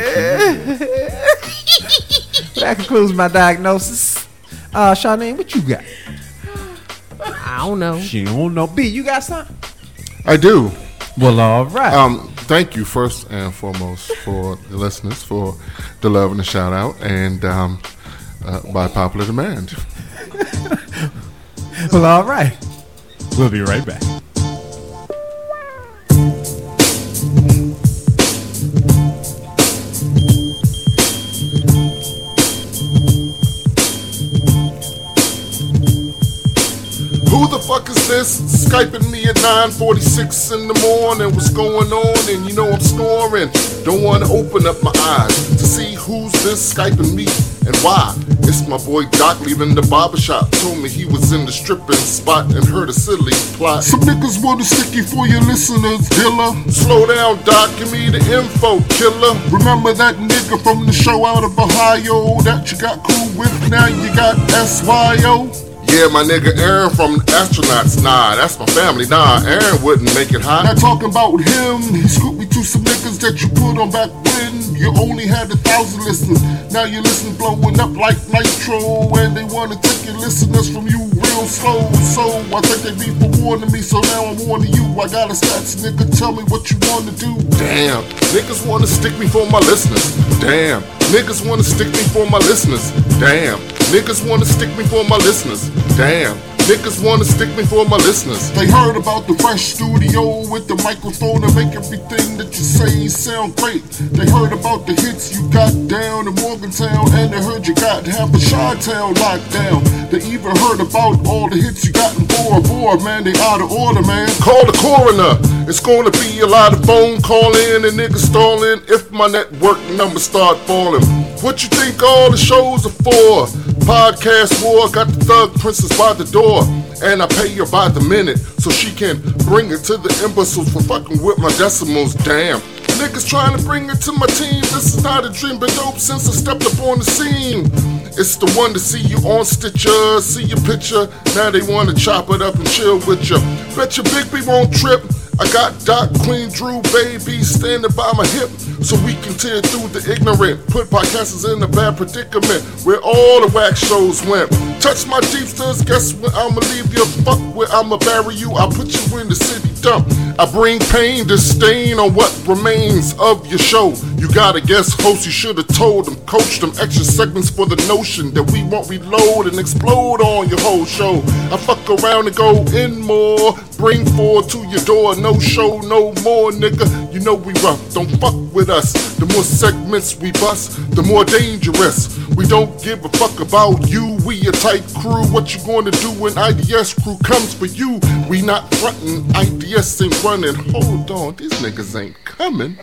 That concludes my diagnosis. Uh, Charlene, what you got? I don't know. She don't know. B, you got something? I do. Well, all right. Um, thank you first and foremost for the listeners for the love and the shout out, and um, uh, by popular demand. Well, all right. We'll be right back. Who the fuck is this? Skyping me at nine forty-six in the morning. What's going on? And you know I'm snoring. Don't want to open up my eyes to see who's this Skyping me and why. It's my boy Doc leaving the barbershop. Told me he was in the stripping spot and heard a silly plot. Some niggas want to stick you for your listeners, Dilla. Slow down, Doc. Give me the info, killer. Remember that nigga from the show out of Ohio that you got cool with? Now you got S Y O. Yeah, my nigga Aaron from the Astronauts. Nah, that's my family. Nah, Aaron wouldn't make it hot. Not talking about him. He scooped me to some niggas that you put on back when you only had a thousand listeners. Now your listeners blowing up like nitro, and they wanna take your listeners from you real slow. So I think they be forewarning me, so now I'm warning you. I got a stats, nigga. Tell me what you wanna do. Damn, niggas wanna stick me for my listeners. Damn, niggas wanna stick me for my listeners. Damn, niggas wanna stick me for my listeners. Damn, niggas wanna stick me for my listeners. They heard about the fresh studio with the microphone to make everything that you say sound great. They heard about the hits you got down in Morgantown, and they heard you got to have the Chi-Town locked down. They even heard about all the hits you got in Bora Bora, man. They out of order, man. Call the coroner. It's gonna be a lot of phone calling and niggas stalling if my network numbers start falling. What you think all the shows are for? Podcast war, got the thug princess by the door, and I pay her by the minute so she can bring it to the imbeciles for fucking with my decimals. Damn, niggas trying to bring it to my team. This is not a dream, but dope since I stepped up on the scene. It's the one to see you on Stitcher, see your picture. Now they wanna chop it up and chill with ya. Bet your Big B won't trip. I got Doc, Queen, Drew, baby standing by my hip so we can tear through the ignorant. Put podcasters in a bad predicament where all the whack shows went. Touch my deepsters, guess where I'ma leave you? Fuck where I'ma bury you. I'll put you in the city dump. I bring pain to stain on what remains of your show. You got a guest host, you should've told them, coached them extra segments for the notion that we won't reload and explode on your whole show. I fuck around and go in more, bring four to your door, no show, no more, nigga. You know we rough, don't fuck with us. The more segments we bust, the more dangerous. We don't give a fuck about you, we a tight crew. What you gonna do when I D S crew comes for you? We not frontin', I D S ain't running. Hold on, these niggas ain't coming.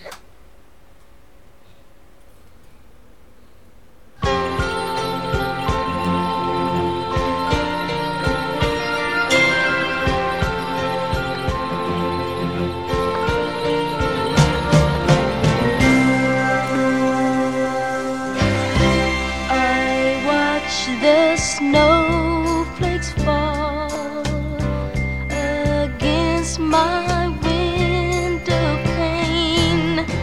The snowflakes fall against my window pane.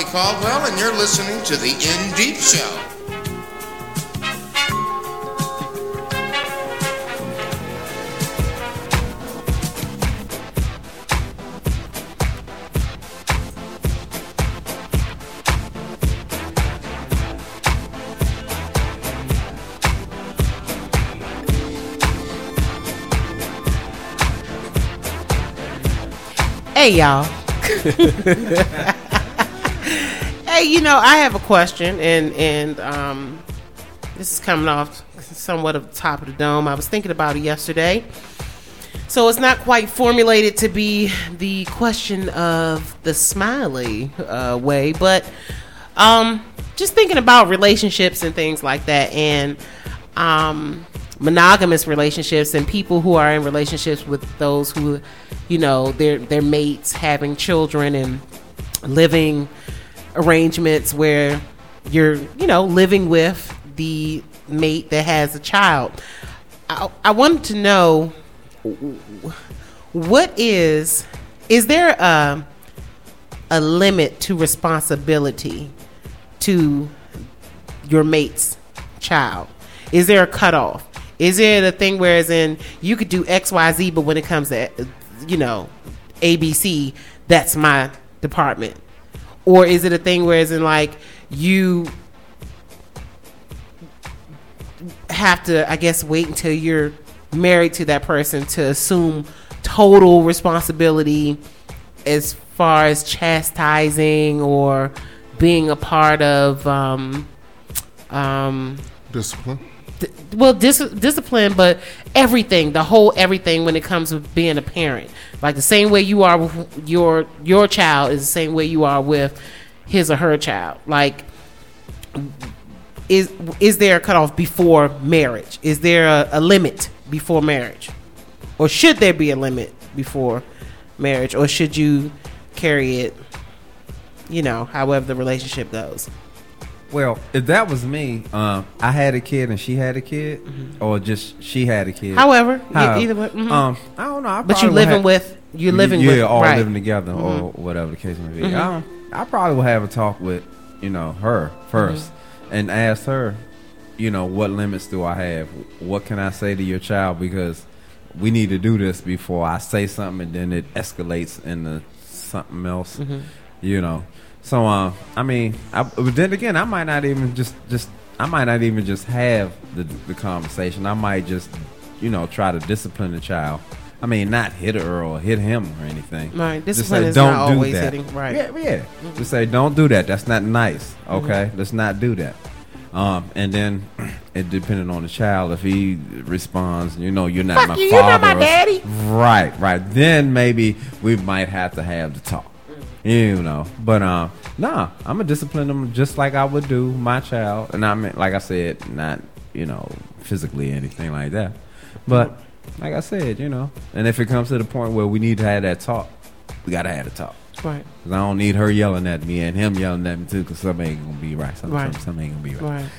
Caldwell, and you're listening to The In Deep Show. Hey, y'all. Hey, you know, I have a question, and and um, this is coming off somewhat of the top of the dome. I was thinking about it yesterday, so it's not quite formulated to be the question of the smiley uh, way, but um, just thinking about relationships and things like that, and um, monogamous relationships, and people who are in relationships with those who, you know, their their mates, having children and living arrangements where you're, you know, living with the mate that has a child. I, I wanted to know, what is is there a a limit to responsibility to your mate's child? Is there a cutoff? Is it a thing where, as in, you could do X, Y, Z, but when it comes to, you know, A, B, C, that's my department? Or is it a thing where, as in, like, you have to, I guess, wait until you're married to that person to assume total responsibility as far as chastising or being a part of um, um, discipline? D- well, dis- discipline, but everything, the whole everything when it comes to being a parent. Like the same way you are with your your child is the same way you are with his or her child. Like, is is there a cutoff before marriage? Is there a, a limit before marriage? Or should there be a limit before marriage? Or should you carry it, you know, however the relationship goes? Well, if that was me, um, I had a kid and she had a kid, mm-hmm. or just she had a kid. However, How, either way. Mm-hmm. Um, I don't know. I but you living have, with you living yeah, with all right. living together, mm-hmm. or whatever the case may be. Mm-hmm. Um, I probably will have a talk with, you know, her first, mm-hmm. and ask her, you know, what limits do I have? What can I say to your child? Because we need to do this before I say something and then it escalates into something else. Mm-hmm. You know. So, uh, I mean, I, but then again, I might not even just, just, I might not even just have the the conversation. I might just, you know, try to discipline the child. I mean, not hit her or hit him or anything. Right, discipline just say, is don't not do always that. hitting. Right. Yeah, yeah. Mm-hmm. Just say, don't do that. That's not nice. Okay, mm-hmm. Let's not do that. Um, and then it depending on the child, if he responds, you know, you're not Fuck my you, father. You're not my daddy. Right, right. Then maybe we might have to have the talk. You know, but um, nah, I'm gonna discipline them just like I would do my child, and I mean, like I said, not, you know, physically or anything like that, but like I said, you know, and if it comes to the point where we need to have that talk, we gotta have the talk, right? Because I don't need her yelling at me and him yelling at me too, because something ain't gonna be right. Something, right. something ain't gonna be right. Right.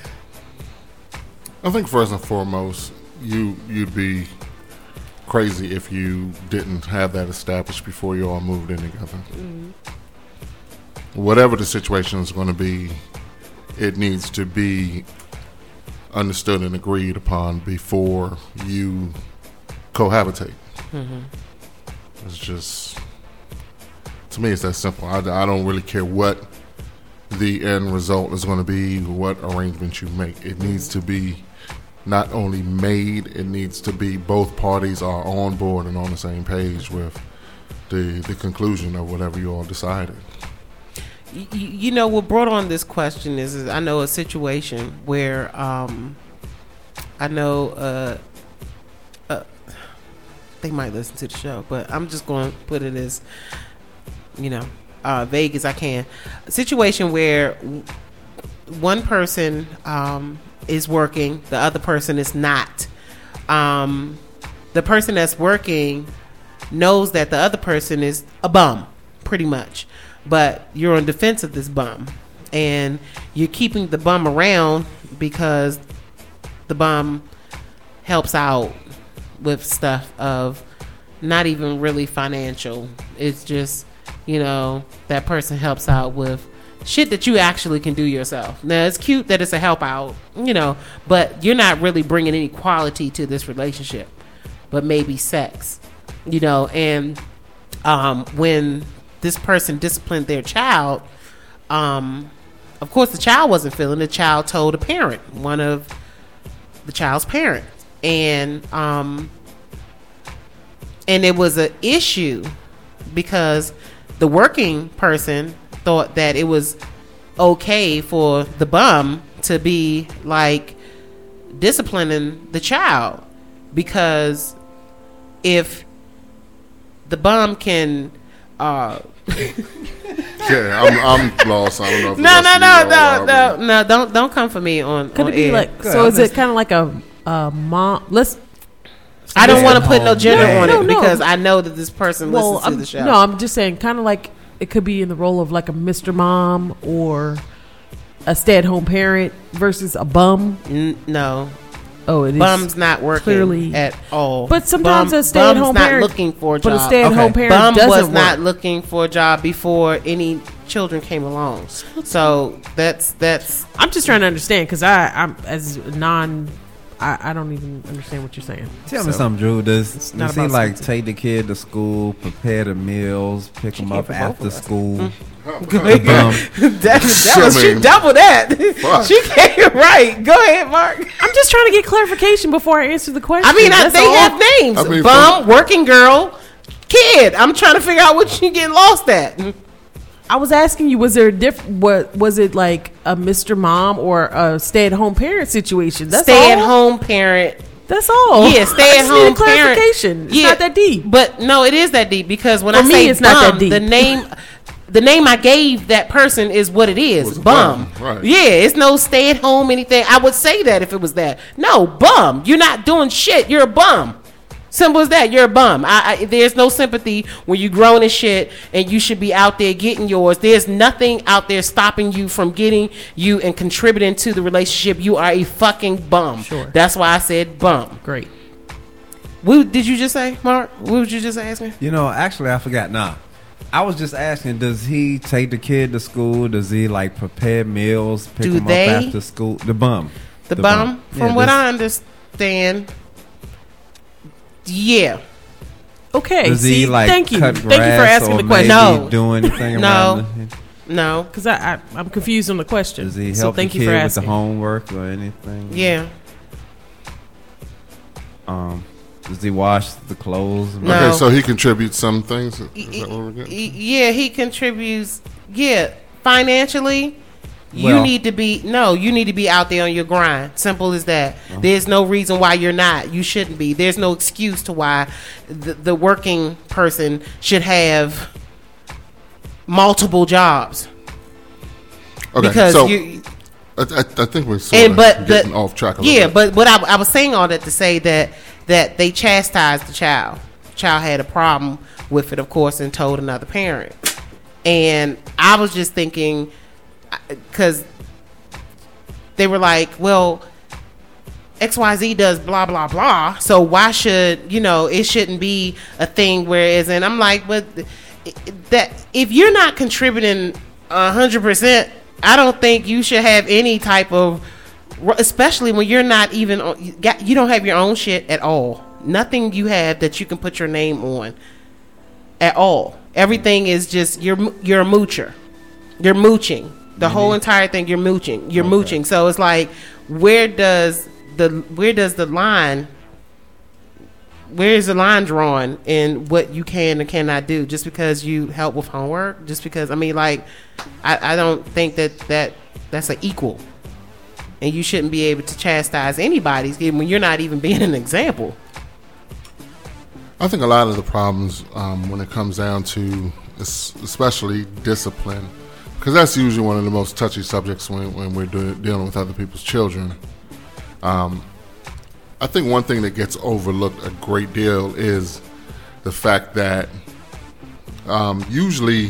I think first and foremost, you you'd be crazy if you didn't have that established before you all moved in together. Mm-hmm. Whatever the situation is going to be, it needs to be understood and agreed upon before you cohabitate. Mm-hmm. It's just, to me, it's that simple. I, I don't really care what the end result is going to be, what arrangements you make. It needs to be not only made, it needs to be both parties are on board and on the same page with the the conclusion of whatever you all decided. You, you know, what brought on this question is, is I know a situation where um, I know uh, uh, they might listen to the show, but I'm just going to put it as, you know, uh, vague as I can. A situation where one person um, is working, the other person is not. Um, the person that's working knows that the other person is a bum, pretty much. But you're on defense of this bum, and you're keeping the bum around because the bum helps out with stuff of not even really financial. It's just, you know, that person helps out with shit that you actually can do yourself. Now, it's cute that it's a help out, you know, but you're not really bringing any quality to this relationship, but maybe sex, you know. And um, when this person disciplined their child, um, of course, the child wasn't feeling. The child told a parent, one of the child's parents, and um, and it was an issue because the working person thought that it was okay for the bum to be like disciplining the child, because if the bum can uh yeah, I'm, I'm lost. I don't know. If no, no, no, no, no, no. Don't don't come for me on. Could on it be air. like? So is it kind of like a, a mom? Let's. I don't want to put no gender No, on no, it no. because I know that this person Well, listens I'm, to the show. no, I'm just saying, kind of like it could be in the role of like a Mister Mom or a stay-at-home parent versus a bum. N- no. Oh, it is Bum's not working clearly at all. But sometimes Bum, a stay-at-home Bum's parent, not looking for a but job. a stay-at-home parent Bum doesn't was work. not looking for a job before any children came along. So that's that's. I'm just trying to understand because I, I'm as a non. I, I don't even understand what you're saying. Tell So, me something, Drew. Does, not does he about like something. take the kid to school, prepare the meals, pick him can't up for both after of us. school? Mm. The Go ahead. bum- that, that was, she double that. Fuck. She came right. Go ahead, Mark. I'm just trying to get clarification before I answer the question. I mean, I, That's they all. have names. I mean, Bum, working girl, kid. I'm trying to figure out what you get lost at. I was asking you, was there a diff? What was it like a Mister Mom or a stay-at-home parent situation? That's Stay at all? home parent. That's all. Yeah, I stay just at need home a clarification. It's Yeah, not that deep. But no, it is that deep because when For I me, say it's bum, not that deep. the name, the name I gave that person is what it is. Was Bum. bum, right. Yeah, it's no stay at home anything. I would say that if it was that. No, bum. You're not doing shit. You're a bum. Simple as that. You're a bum. I, I, there's no sympathy when you grown as shit and you should be out there getting yours. There's nothing out there stopping you from getting you and contributing to the relationship. You are a fucking bum. Sure. That's why I said bum. Great. What did you just say, Mark? What did you just ask me? You know, actually, I forgot. Nah, I was just asking. Does he take the kid to school? Does he like prepare meals, pick Do him they? up after school? The bum. The, bum? From Yeah, what does- I understand, yeah. Okay. Does See, he like thank you. cut Thank you for grass asking or the question. maybe No. do anything No. around the- No. Because I, I I'm confused on the question. Does he so help thank the you kid for with the asking. homework or anything? Yeah. Um, does he wash the clothes? No. Okay, so he contributes some things. Is Y- that what we're getting? y- Yeah, he contributes. Yeah, financially, you Well- need to be no. You need to be out there on your grind. Simple as that. Uh-huh. There's no reason why you're not. You shouldn't be. There's no excuse to why the, the working person should have multiple jobs. Okay, because so you I, I, I think we're sort and of but getting the, off track a little yeah, bit. but but I, I was saying all that to say that that they chastised the child. The child had a problem with it, of course, and told another parent. And I was just thinking, because they were like, well, X Y Z does blah blah blah, so why should you know it shouldn't be a thing? Whereas, and I'm like, but that if you're not contributing a hundred percent, I don't think you should have any type of, especially when you're not even on- you got you don't have your own shit at all. Nothing you have that you can put your name on at all. Everything is just you're you're a moocher. You're mooching. The whole entire thing you're mooching. You're Okay. mooching. So it's like where does the where does the line where is the line drawn in what you can and cannot do just because you help with homework? Just because I mean like I, I don't think that, that that's an equal. And you shouldn't be able to chastise anybody when you're not even being an example. I think a lot of the problems um, when it comes down to es- especially discipline, because that's usually one of the most touchy subjects when, when we're do- dealing with other people's children. Um, I think one thing that gets overlooked a great deal is the fact that um, usually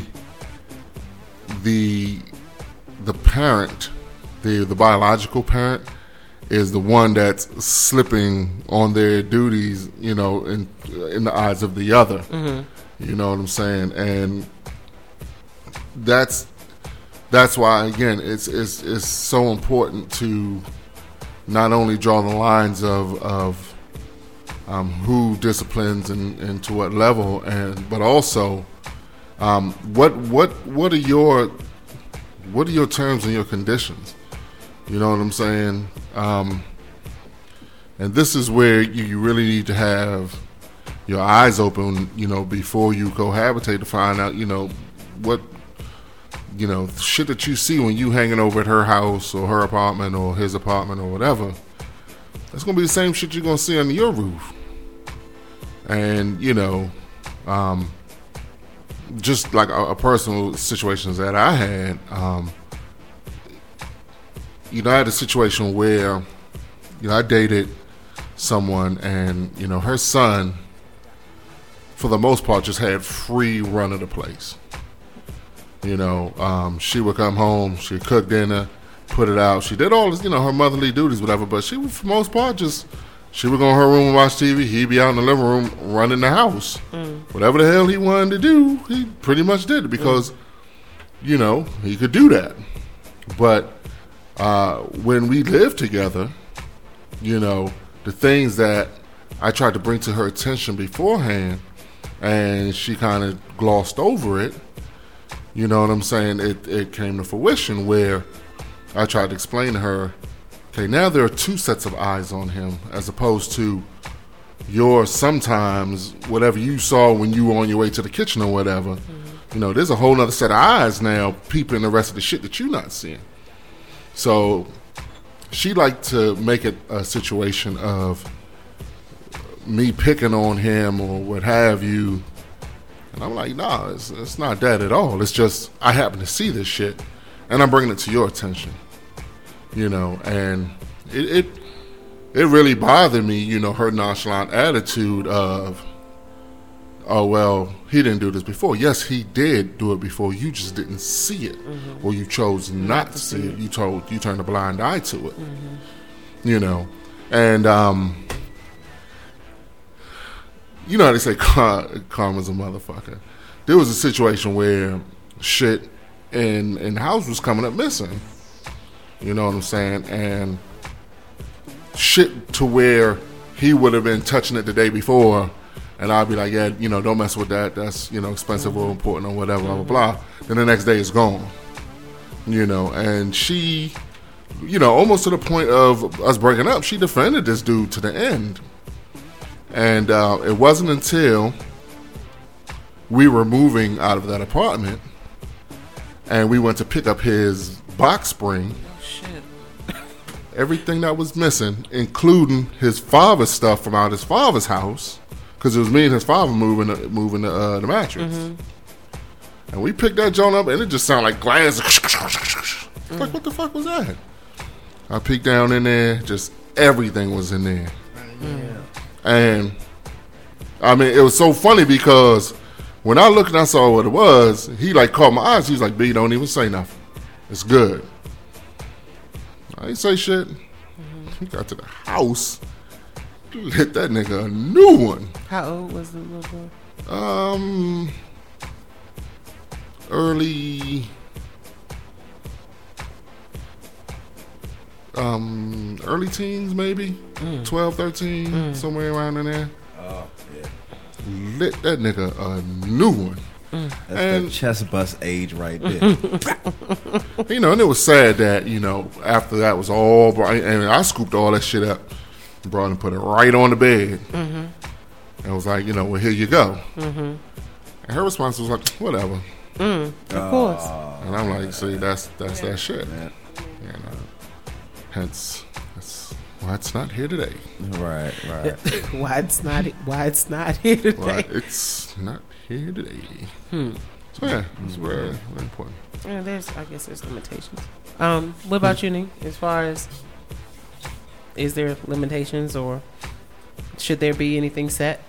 the the parent, the the biological parent, is the one that's slipping on their duties, you know, in in the eyes of the other. Mhm. You know what I'm saying? And that's that's why again it's it's it's so important to not only draw the lines of of um, who disciplines and, and to what level, and but also um, what what what are your what are your terms and your conditions? You know what I'm saying? Um, and this is where you, you really need to have your eyes open, you know, before you cohabitate to find out, you know, what, you know, shit that you see when you hanging over at her house or her apartment or his apartment or whatever. That's gonna be the same shit you're gonna see under your roof. And you know, um, just like a, a personal situations that I had, um, you know, I had a situation where, you know, I dated someone and, you know, her son, for the most part, just had free run of the place. You know, um, she would come home, she'd cook dinner, put it out. She did all this, you know, her motherly duties, whatever, but she would, for the most part, just, she would go in her room and watch T V. He'd be out in the living room running the house. Mm. Whatever the hell he wanted to do, he pretty much did it because, mm. you know, he could do that. But uh, when we lived together, you know, the things that I tried to bring to her attention beforehand, and she kind of glossed over it, you know what I'm saying, it, it came to fruition where I tried to explain to her, okay, now there are two sets of eyes on him as opposed to your sometimes whatever you saw when you were on your way to the kitchen or whatever. Mm-hmm. You know, there's a whole other set of eyes now peeping the rest of the shit that you're not seeing. So she liked to make it a situation of me picking on him or what have you. And I'm like, nah, it's, it's not that at all. It's just I happen to see this shit and I'm bringing it to your attention. You know, and it, it it really bothered me, you know, her nonchalant attitude of, oh, well, he didn't do this before. Yes, he did do it before. You just didn't see it, mm-hmm. or you chose not to see it. You told you turned a blind eye to it, mm-hmm. you know. And um, you know how they say karma's a motherfucker. There was a situation where shit in in the house was coming up missing. You know what I'm saying? And shit to where he would have been touching it the day before, and I'd be like, yeah, you know, don't mess with that. That's, you know, expensive mm-hmm. or important or whatever, blah, blah, blah. Then the next day it's gone. You know, and she, you know, almost to the point of us breaking up, she defended this dude to the end. And uh, it wasn't until we were moving out of that apartment and we went to pick up his box spring. Everything that was missing, including his father's stuff from out his father's house, because it was me and his father moving the, moving the, uh, the mattress. Mm-hmm. And we picked that joint up, and it just sounded like glass. Mm. Like, what the fuck was that? I peeked down in there, just everything was in there. Mm. And, I mean, it was so funny because when I looked and I saw what it was, he, like, caught my eyes. He was like, B, don't even say nothing. It's good. I ain't say shit. Mm-hmm. He got to the house, lit that nigga a new one. How old was the little boy? Um, early, um, early teens maybe, mm. twelve, thirteen, mm. somewhere around in there. Oh, yeah. Lit that nigga a new one. Mm. That's and, the chest bust age right there. You know, and it was sad that, you know, after that was all brought, and I scooped all that shit up, brought and put it right on the bed, mm-hmm. and was like, you know, well, here you go. Mm-hmm. And her response was like, whatever. Mm, of course. And I'm like, see, that's that's yeah. that shit. Yeah. You know, hence, that's why it's not here today. Right, right. why it's not why it's not here today. Why it's not here today. Hmm. So yeah, it's very, very important. Yeah, there's, I guess there's limitations. Um, what about you, Nee? As far as, is there limitations or should there be anything set?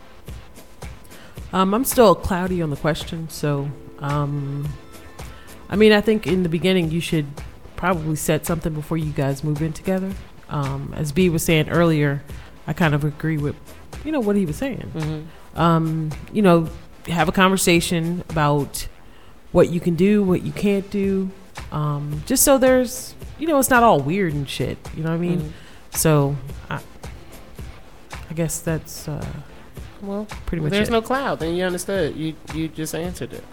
Um, I'm still cloudy on the question, so um, I mean, I think in the beginning you should probably set something before you guys move in together. Um, as B was saying earlier, I kind of agree with, you know, what he was saying. Mm-hmm. Um, you know, have a conversation about what you can do, what you can't do. Um, just so there's, you know, it's not all weird and shit. You know what I mean? Mm-hmm. So, I, I guess that's uh, well, pretty much there's it. no cloud. Then you understood. You you just answered it.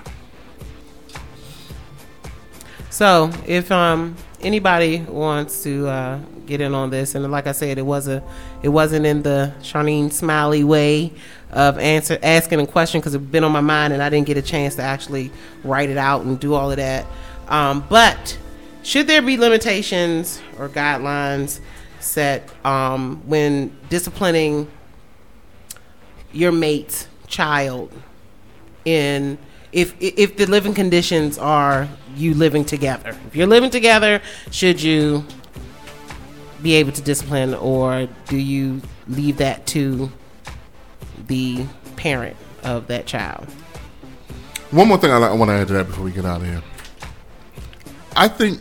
So, if um anybody wants to uh, get in on this, and like I said, it was a, it wasn't in the Charlene Smiley way of answer asking a question because it's been on my mind and I didn't get a chance to actually write it out and do all of that. Um, but should there be limitations or guidelines set um, when disciplining your mate's child in if if the living conditions are you living together? If you're living together, should you be able to discipline, or do you leave that to the parent of that child? One more thing I, I want to add to that before we get out of here. I think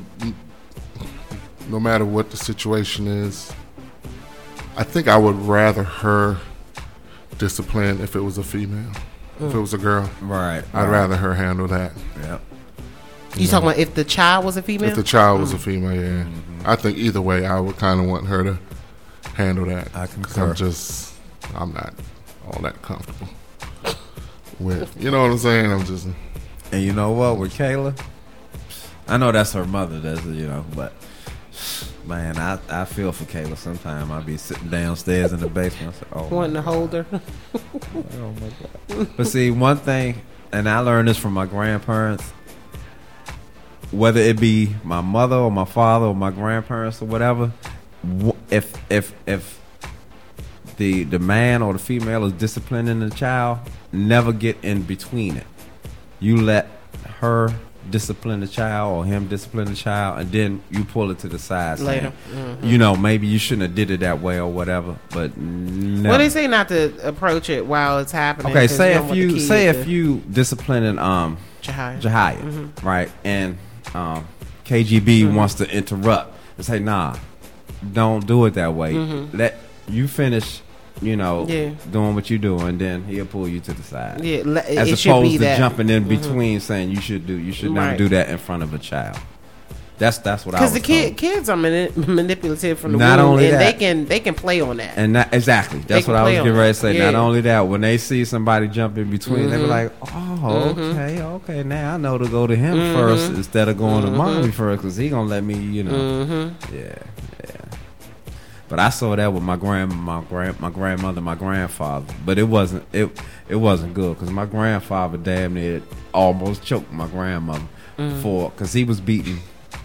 no matter what the situation is, I think I would rather her discipline if it was a female. Mm. If it was a girl, right? I'd right. rather her handle that. Yep. You, you talking know? about if the child was a female? If the child was mm. a female, yeah. Mm-hmm. I think either way, I would kind of want her to handle that. I concur. I'm just, I'm not all that comfortable with, you know what I'm saying? I'm just. And you know what? With Kayla, I know that's her mother. That's you know, but. Man, I, I feel for Kayla sometimes. I'll be sitting downstairs in the basement. I say, oh wanting to hold her. Oh my God. But see, one thing, and I learned this from my grandparents, whether it be my mother or my father or my grandparents or whatever, if if if the the man or the female is disciplining the child, never get in between it. You let her discipline the child or him discipline the child, and then you pull it to the side later. Saying, mm-hmm. you know, maybe you shouldn't have did it that way or whatever. But no. Well, they say not to approach it while it's happening. Okay, say you if you say if you disciplining um Jahia, Jahia mm-hmm. right, and um, K G B mm-hmm. wants to interrupt and say, nah, don't do it that way. Mm-hmm. Let you finish. You know, yeah. doing what you do, and then he'll pull you to the side. Yeah, le- as it opposed to that. jumping in mm-hmm. between, saying you should do, you should never right. do that in front of a child. That's that's what I was because the kid told. kids are mani- manipulative from the Not womb, only and that, they can they can play on that. And that, exactly, that's they what I was getting ready to say. Yeah. Not only that, when they see somebody jump in between, mm-hmm. they be like, "Oh, mm-hmm. okay, okay, now I know to go to him mm-hmm. first instead of going mm-hmm. to mommy first, because he gonna let me, you know, mm-hmm. yeah, yeah." But I saw that with my grand, my grand, my grandmother, my grandfather. But it wasn't it it wasn't good because my grandfather damn near almost choked my grandmother mm. for because he was beating.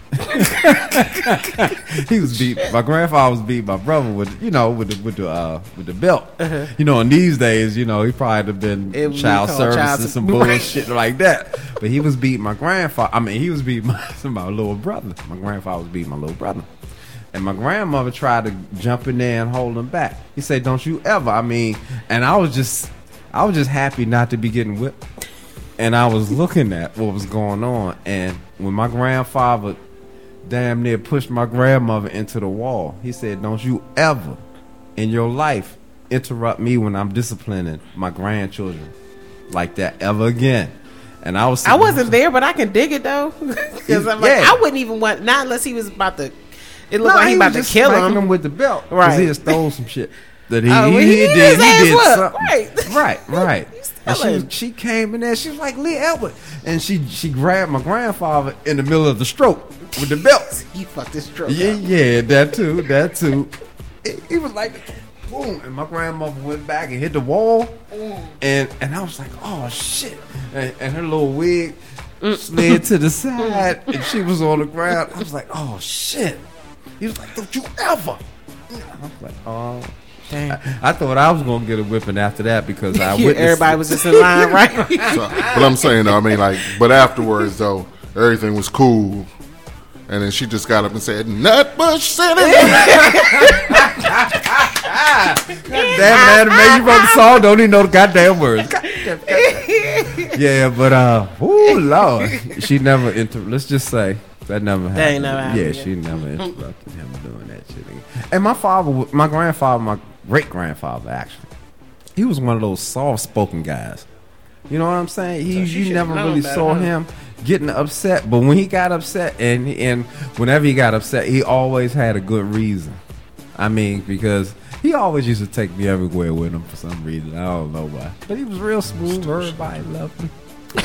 he was beat. My grandfather was beat my brother with you know with the with the uh, with the belt. Uh-huh. You know, in these days, you know, he probably have been it child service child and some support. bullshit like that. But he was beating my grandfather. I mean, he was beating my, my little brother. My grandfather was beating my little brother. And my grandmother tried to jump in there and hold him back. He said, "Don't you ever." I mean, and I was just, I was just happy not to be getting whipped. And I was looking at what was going on. And when my grandfather damn near pushed my grandmother into the wall, he said, "Don't you ever in your life interrupt me when I'm disciplining my grandchildren like that ever again." And I was, I wasn't there, but I can dig it though, because I'm like, Yeah. I wouldn't even want, not unless he was about to. It looked No, like he, he about was to just kill smacking him. him with the belt, right? He had stole some shit that he, Oh, well, he, he he hit did. his He ass did up. something. Right, right, right. And she telling. was, she came in there. She was like Lee Edward, and she she grabbed my grandfather in the middle of the stroke with the belt. He fucked his stroke. Yeah, up. yeah, that too, that too. He, he was like, boom, and my grandmother went back and hit the wall, and and I was like, oh shit, and, and her little wig slid to the side, and she was on the ground. I was like, oh shit. He was like, "Don't you ever!" I was like, "Oh, dang!" I, I thought I was gonna get a whipping after that because I Yeah, witnessed everybody it. was just in line, right? So, but I'm saying though, I mean, like, but afterwards though, everything was cool, and then she just got up and said, "Nutbush City." Damn man, the man you wrote the song don't even know the goddamn words. Yeah, but uh, oh Lord, she never inter. Let's just say. That never happened. That ain't never happened, yeah, yeah. she never interrupted him doing that shit again. And my father, my grandfather, my great grandfather, actually, he was one of those soft spoken guys. You know what I'm saying? He, So she you should've never known really better, saw huh? him getting upset. But when he got upset, and and whenever he got upset, he always had a good reason. I mean, because he always used to take me everywhere with him for some reason. I don't know why. But he was real smooth. Everybody loved him.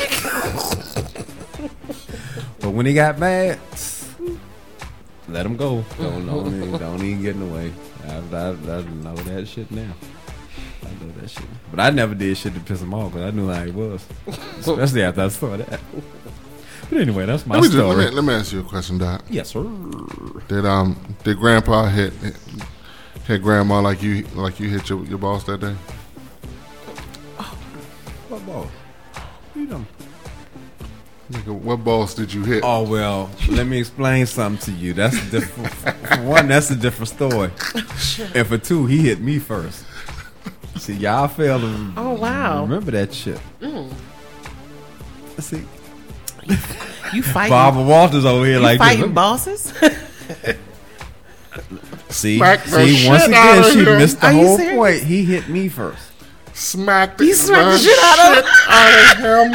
But when he got mad, let him go. Don't, don't, even, don't even get in the way. I, I, I know that shit now. I know that shit. But I never did shit to piss him off, because I knew how he was. Especially after I saw that. But anyway, that's my let me story. Just, let, me, let me ask you a question, Doc. Yes, sir. Did um did Grandpa hit hit Grandma like you like you hit your, your boss that day? What boss? You know. Nigga, what boss did you hit? Oh well, let me explain something to you. That's a different. For one, that's a different story. And for two, he hit me first. See, y'all failed to oh, wow. remember that shit. Mm. See, you, you fighting Barbara Walters over here you like fighting this. bosses. see, Smack the see, once shit again, out of she him. missed the Are you whole serious? point. He hit me first. Smacked the, You smacked the shit out of him. out of him.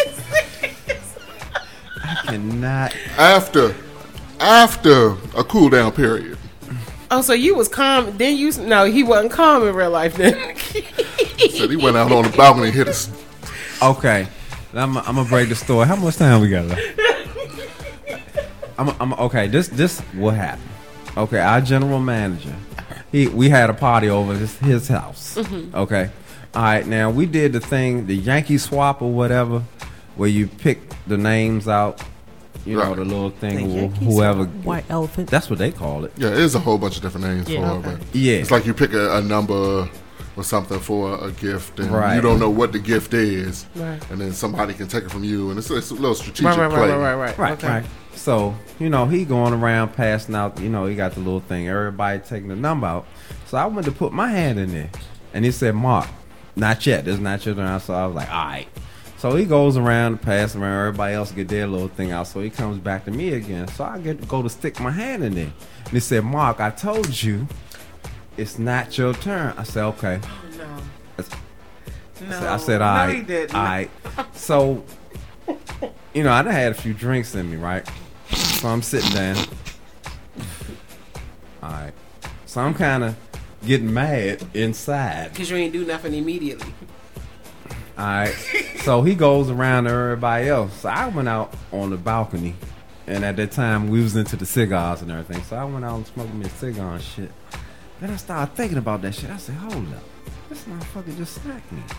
I cannot. After after a cool down period. Oh, so you was calm. Then you no, he wasn't calm in real life. Then Said he went out on the balcony and hit us. Okay, I'm I'm gonna break the story. How much time we got left? I'm, I'm okay. This this what happened. Okay, our general manager, he we had a party over his, his house. Mhm. Okay, all right. Now we did the thing, the Yankee swap or whatever, where you pick the names out. You know, Right. the little thing, The wh- Yankee whoever. swap. White elephant. That's what they call it. Yeah, there's a whole bunch of different names Yeah, for okay. it. But Yeah. it's like you pick a, a number or something for a gift, and Right. you don't know what the gift is, Right. and then somebody can take it from you, and it's, it's a little strategic right, right, play. right, right, right, Right, okay. right. So, you know, he going around passing out, you know, he got the little thing, everybody taking the number out. So I went to put my hand in there. And he said, Mark, not yet. This is not your turn. So I was like, all right. So he goes around, passing around, everybody else get their little thing out. So he comes back to me again. So I get to go to stick my hand in there. And he said, Mark, I told you it's not your turn. I said, okay. Oh, no. I No. said, I said, all No, right. he didn't. All right. So, you know, I done had a few drinks in me, right? So I'm sitting down. All right. So I'm kind of getting mad inside. Because you ain't do nothing immediately. All right. So he goes around to everybody else. So I went out on the balcony. And at that time, we was into the cigars and everything. So I went out and smoked me a cigar and shit. Then I started thinking about that shit. I said, hold up. This motherfucker just smacked me.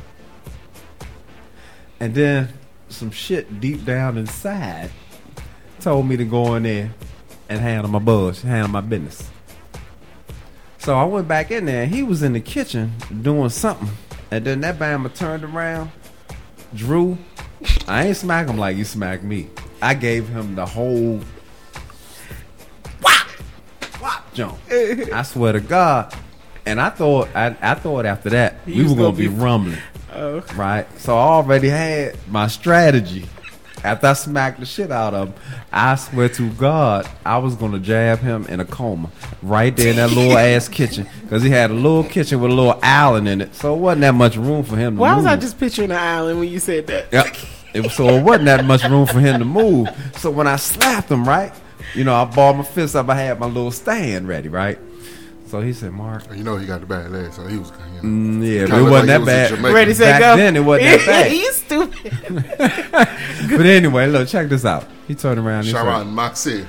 And then some shit deep down inside told me to go in there and handle my buzz, handle my business. So I went back in there. And he was in the kitchen doing something. And then that bama turned around. Drew, I ain't smack him like you smacked me. I gave him the whole whop, whop jump. I swear to God. And I thought, I, I thought after that He we was were gonna gonna be be- rumbling, Oh. right? So I already had my strategy. After I smacked the shit out of him, I swear to God, I was gonna jab him in a coma right there in that little ass kitchen, because he had a little kitchen with a little island in it, so it wasn't that much room for him to Why move. was I just picturing the island when you said that? Yep. It was, so it wasn't that much room for him to move. So when I slapped him, right, you know, I balled my fist up. I had my little stand ready, right. So he said, "Mark, you know he got the bad leg, so he was, you know, mm, yeah, kinda but it looked wasn't like that he was a bad. Jamaican. Ready, set, Back go. then, it wasn't that bad. He's stupid. But anyway, look, check this out. He turned around. He Sharon said, Moxie.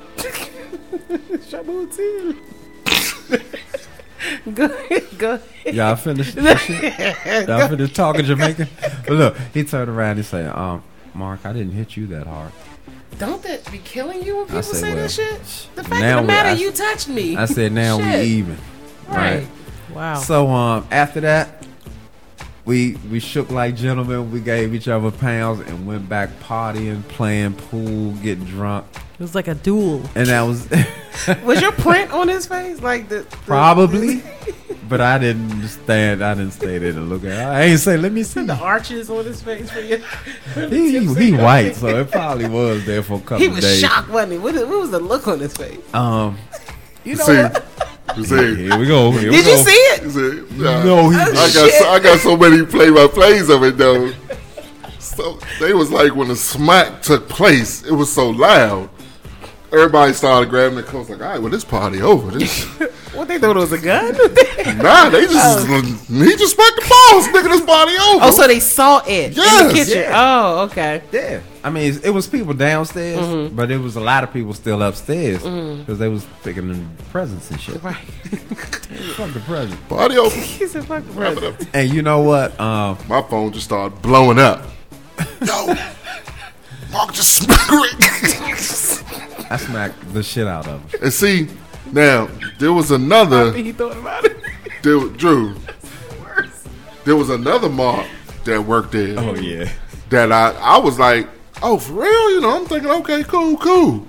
Shabutin. Go ahead, go ahead. "Y'all finished this shit? Y'all finished talking Jamaican?" But look, he turned around. He said, "Um, Mark, I didn't hit you that hard." Don't that be killing you when I people said, say well, that shit? The fact now of the we- matter, I- you touched me. I said, "Now we Shit. even." Right. Right. Wow. So um, after that, we we shook like gentlemen. We gave each other pounds and went back partying, playing pool, getting drunk. It was like a duel. And that was Was your print on his face like the, the probably, but I didn't stand. I didn't stay there to look at it. I ain't say, "Let me see." the arches on his face for you? He he white, so it probably was there for a couple He was days. shocked, wasn't he? What, what was the look on his face? Um, you know See, what? you see, Here we go. Here we Did you go. see it? you see, nah, No, he I didn't. got so, I got so many play by plays of it though. So So they was like when the smack took place, it was so loud. Everybody started grabbing their coats like, all right, well, this party over. This. What, they thought it was a gun? Nah, they just, oh. he just smacked the balls, nigga, this party over. Oh, so they saw it yes. in the kitchen. Yeah. Oh, okay. Yeah. I mean, it was people downstairs, mm-hmm. but it was a lot of people still upstairs because mm-hmm. they was picking the presents and shit. Right. Fuck the present. Party over. He said, fuck the present. And you know what? Um, My phone just started blowing up. Yo, Mark just smacked it. I smacked the shit out of him. And see, now, there was another. He thought about it. There, Drew, there was another Mark that worked there. Oh, yeah. That I, I was like, oh, for real? You know, I'm thinking, okay, cool, cool.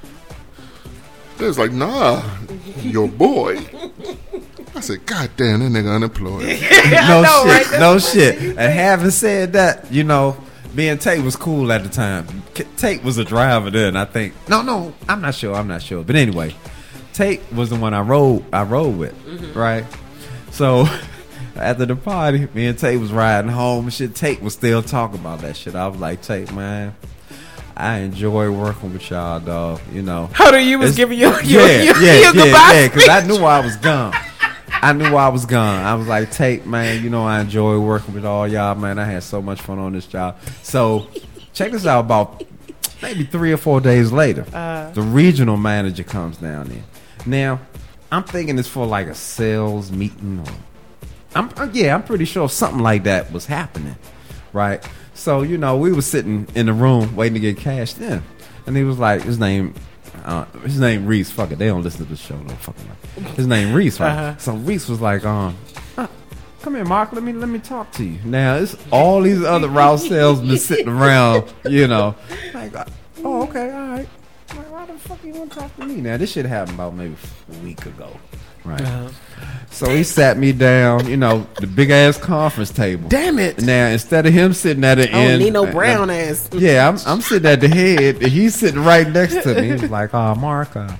They was like, nah, your boy. I said, God damn, that nigga unemployed. no know, shit, right? no shit. And having said that, you know, me and Tate was cool at the time. Tate was a driver then, I think. No, no, I'm not sure. I'm not sure. But anyway, Tate was the one I rode. I rode with, mm-hmm. right? So after the party, me and Tate was riding home and shit. Tate was still talking about that shit. I was like, Tate, man, I enjoy working with y'all, dog. You know, how do you was giving you, your, yeah, your, yeah, your yeah, goodbye yeah, because I knew I was gone. I knew I was gone. I was like, Tate, man, you know I enjoy working with all y'all, man. I had so much fun on this job. So check this out. About maybe three or four days later, uh, the regional manager comes down there. Now, I'm thinking it's for like a sales meeting. Or I'm uh, yeah, I'm pretty sure something like that was happening, right? So you know, we were sitting in the room waiting to get cashed in, and he was like, his name. Uh, his name Reese. Fuck it, they don't listen to the show. No fucking right. His name Reese, right? Uh-huh. So Reese was like, um, uh, "Come here, Mark. Let me let me talk to you." Now it's all these other Rouse salesmen sitting around, you know. Like, oh, okay, all right. Like, why the fuck you want to talk to me? Now this shit happened about maybe a week ago, right? Uh-huh. So he sat me down, you know, the big ass conference table. Damn it! Now instead of him sitting at the I end, don't need no brown uh, ass. Yeah, I'm I'm sitting at the head, and he's sitting right next to me. He's like, "Oh, Mark, uh,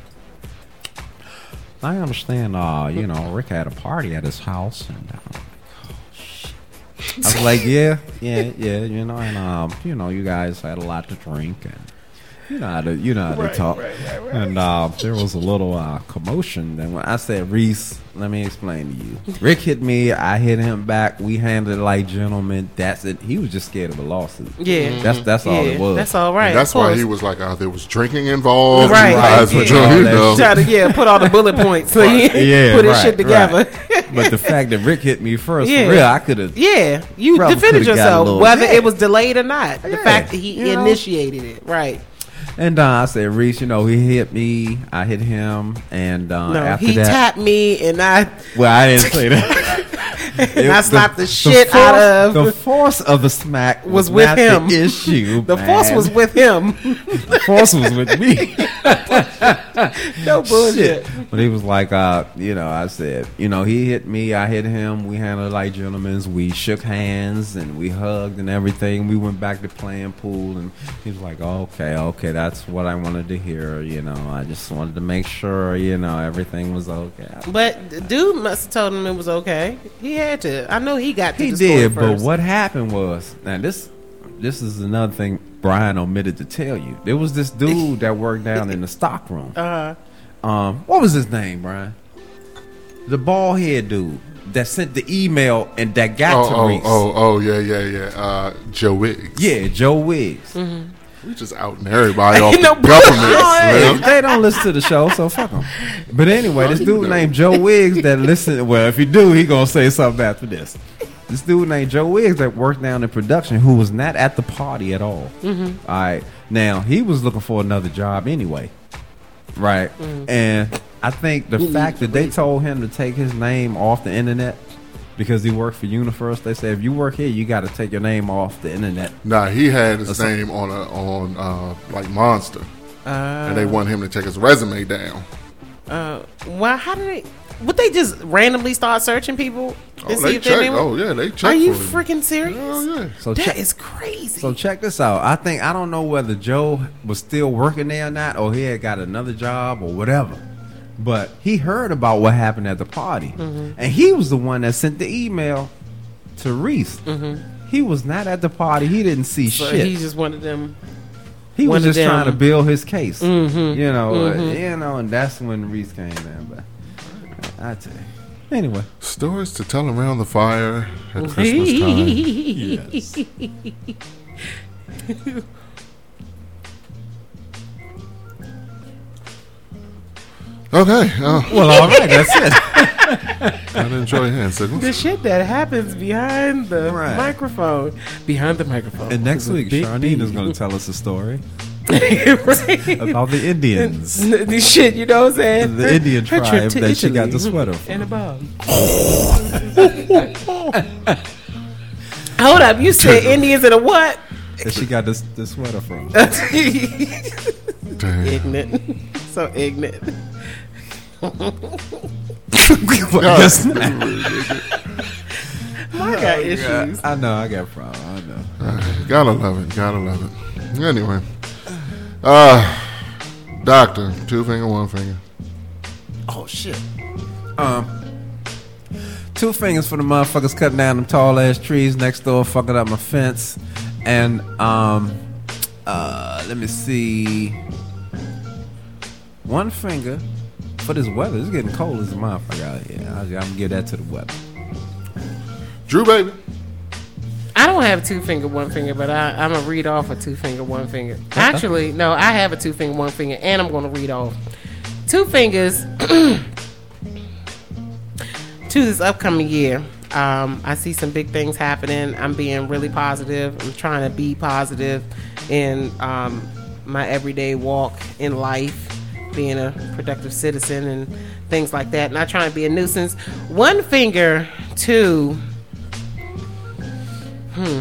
I understand. Uh, you know, Rick had a party at his house, and uh, oh, shit. I was like, yeah, yeah, yeah, you know, and um, you know, you guys had a lot to drink, and you know how to, you know how to right, talk, right, right, right. and uh, there was a little uh, commotion. And when I said, Reese, let me explain to you. Rick hit me, I hit him back. We handled it like gentlemen. That's it. He was just scared of a lawsuit. Yeah, that's that's all yeah, it was. That's all right. And that's why he was like, oh, there was drinking involved. Right, right. right. Yeah. Drunk, you know. Try to yeah, put all the bullet points. So he yeah, put his right, shit together. Right. But the fact that Rick hit me first, yeah. for real, I could have. Yeah, you defended yourself, little, whether yeah. it was delayed or not. The yeah. fact that he you initiated know? it, right. And uh, I said, Reese, you know, he hit me, I hit him, and uh, no, after he that, tapped me, and I. Well, I didn't say that. and it, I slapped the, the shit the force, out of. The force of the smack was, was with not him. The issue. the man. force was with him. The force was with me. No bullshit. Shit. But he was like, uh, you know, I said, you know, he hit me, I hit him. We handled like gentlemen. We shook hands and we hugged and everything. We went back to playing pool, and he was like, oh, okay, okay, that's what I wanted to hear. You know, I just wanted to make sure, you know, everything was okay. But the dude must have told him it was okay. He had to. I know he got to he the did, story first. But what happened was, now this, this is another thing Brian omitted to tell you. There was this dude that worked down in the stock room. Uh-huh. Um, what was his name, Brian? The bald head dude that sent the email and that got oh, to oh, Reese. Oh, oh, yeah, yeah, yeah. Uh, Joe Wiggs. Yeah, Joe Wiggs. Mm-hmm. We just outing everybody off the no, government. They don't listen to the show, so fuck them. But anyway, this dude named Joe Wiggs that listen. Well, if he do, he gonna say something after this. This dude named Joe Wiggs that worked down in production, who was not at the party at all. Mm-hmm. All right, now he was looking for another job anyway, right? Mm. And I think the fact that they told him to take his name off the internet because he worked for UniFirst, they said if you work here, you got to take your name off the internet. Nah, he had his name on a on uh, like Monster, uh, and they want him to take his resume down. Uh, why? How did they? Would they just randomly start searching people? Oh, they check. Oh, yeah, they check. Are you for freaking serious? Oh, yeah. So that check, is crazy. So check this out. I think I don't know whether Joe was still working there or not, or he had got another job or whatever. But he heard about what happened at the party, mm-hmm. and he was the one that sent the email to Reese. Mm-hmm. He was not at the party. He didn't see So shit. he just wanted them. He was one of just them. trying to build his case. Mm-hmm. You know, Mhm. uh, you know, and that's when Reese came in. But I tell you. Anyway. Stories to tell around the fire at Christmas time. Yes. Okay. Uh, Well, all right. That's it. I'd enjoy hand signals. The shit that happens behind the Right. microphone. Behind the microphone. And next is a week, big Charlene deal. is going to tell us a story Right. about the Indians. The shit, you know what I'm saying? The Indian Her trip tribe to that she got Italy the sweater from. and above. Hold up, you said Indians and a what? That she got this, this sweater from. Ignorant. So ignorant. Yes. I got issues. I know, I got problems. I know. Uh, gotta love it. Gotta love it. Anyway. Uh, doctor, two finger, one finger. Oh, shit. Um, two fingers for the motherfuckers cutting down them tall ass trees next door, fucking up my fence. And, um, uh, let me see. One finger for this weather. It's getting cold as a motherfucker out here. I, I'm gonna give that to the weather. Drew, baby. I don't have two finger, one finger, but I, I'm gonna read off a two finger, one finger. Actually, no, I have a two finger, one finger, and I'm gonna read off two fingers to this upcoming year. Um, I see some big things happening. I'm being really positive. I'm trying to be positive in um, my everyday walk in life, being a productive citizen and things like that. Not trying to be a nuisance. One finger to. Hmm.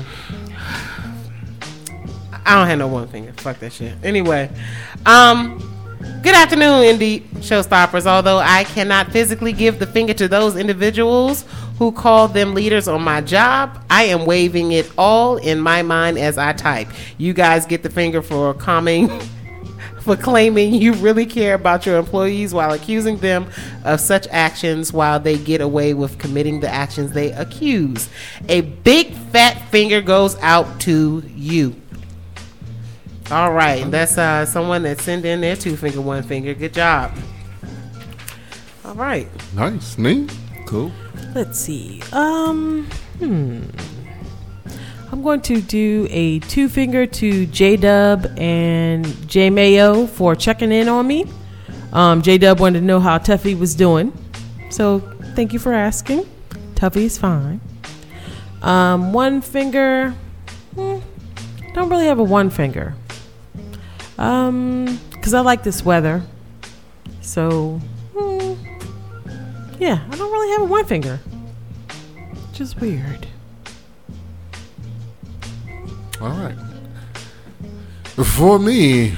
I don't have no one finger. Fuck that shit. Anyway, um, good afternoon, indie showstoppers. Although I cannot physically give the finger to those individuals who call them leaders on my job, I am waving it all in my mind as I type. You guys get the finger for calming. For claiming you really care about your employees while accusing them of such actions while they get away with committing the actions they accuse. A big fat finger goes out to you. All right, that's uh, someone that sent in their two finger, one finger. Good job. All right. Nice, neat, cool. Let's see. Um, hmm. I'm going to do a two finger to J Dub and J Mayo for checking in on me. Um, J Dub wanted to know how Tuffy was doing, so thank you for asking. Tuffy is fine. Um, one finger. Hmm, don't really have a one finger. Um, because I like this weather. So, hmm, yeah, I don't really have a one finger. Just weird. All right. For me,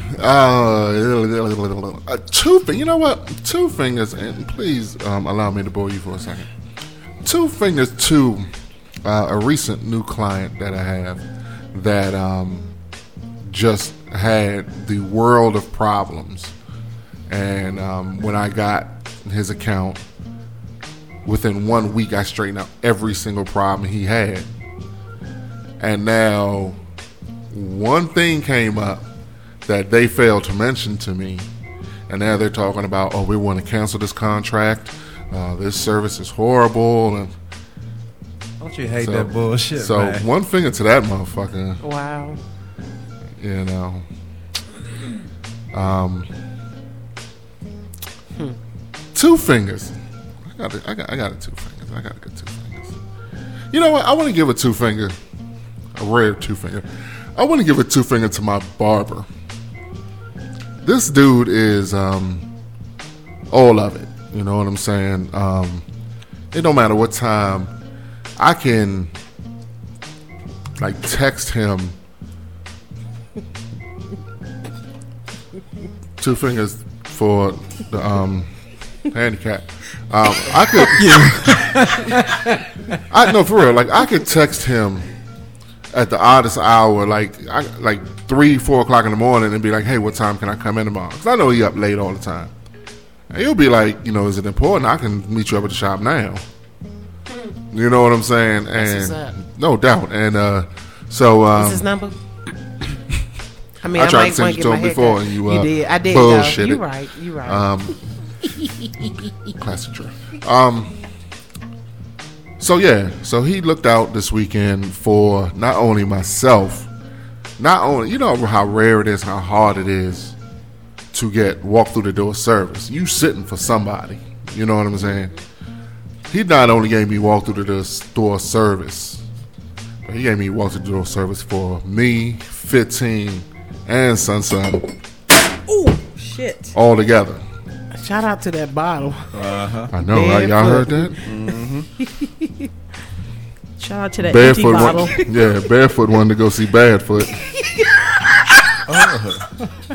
uh, two fingers. You know what? Two fingers, and please um, allow me to bore you for a second. Two fingers to uh, a recent new client that I have that um, just had the world of problems, and um, when I got his account, within one week I straightened out every single problem he had, and now. One thing came up that they failed to mention to me, and now they're talking about, oh, we want to cancel this contract. Uh, this service is horrible, and Don't you hate so, that bullshit, So man. one finger to that motherfucker. Wow. You know. Um. Hmm. Two fingers. I got. A, I got. I got a two fingers. I got a good two fingers. You know what? I want to give a two finger, a rare two finger. I want to give a two finger to my barber. This dude is um, all of it. You know what I'm saying? Um, it don't matter what time. I can like text him two fingers for the um, handicap. Um, I could, I no for real. Like I could text him at the oddest hour, like I, like three, four o'clock in the morning, and be like, "Hey, what time can I come in tomorrow?" Because I know he up late all the time. And he'll be like, "You know, is it important? I can meet you up at the shop now." You You know what I'm saying? That's And what's up. no doubt. And uh, so um, What's his number? I mean, I I, tried might to send want you to to get him my before, haircut. and you, uh, you did. I did. bullshitted. You right. You right. Um, classic Dre. Um, so yeah, so he looked out this weekend for not only myself, not only, you know how rare it is, how hard it is to get walk through the door service. You sitting for somebody. You know what I'm saying? He not only gave me walk through the door service, but he gave me walk through the door service for me, fifteen, and Sun Sun. Ooh, shit. All together. Shout out to that bottle. Uh-huh. I know, right? Y'all heard that? Mm-hmm. Shout out to that Barefoot empty bottle. Went, yeah, Barefoot wanted to go see Badfoot. Oh.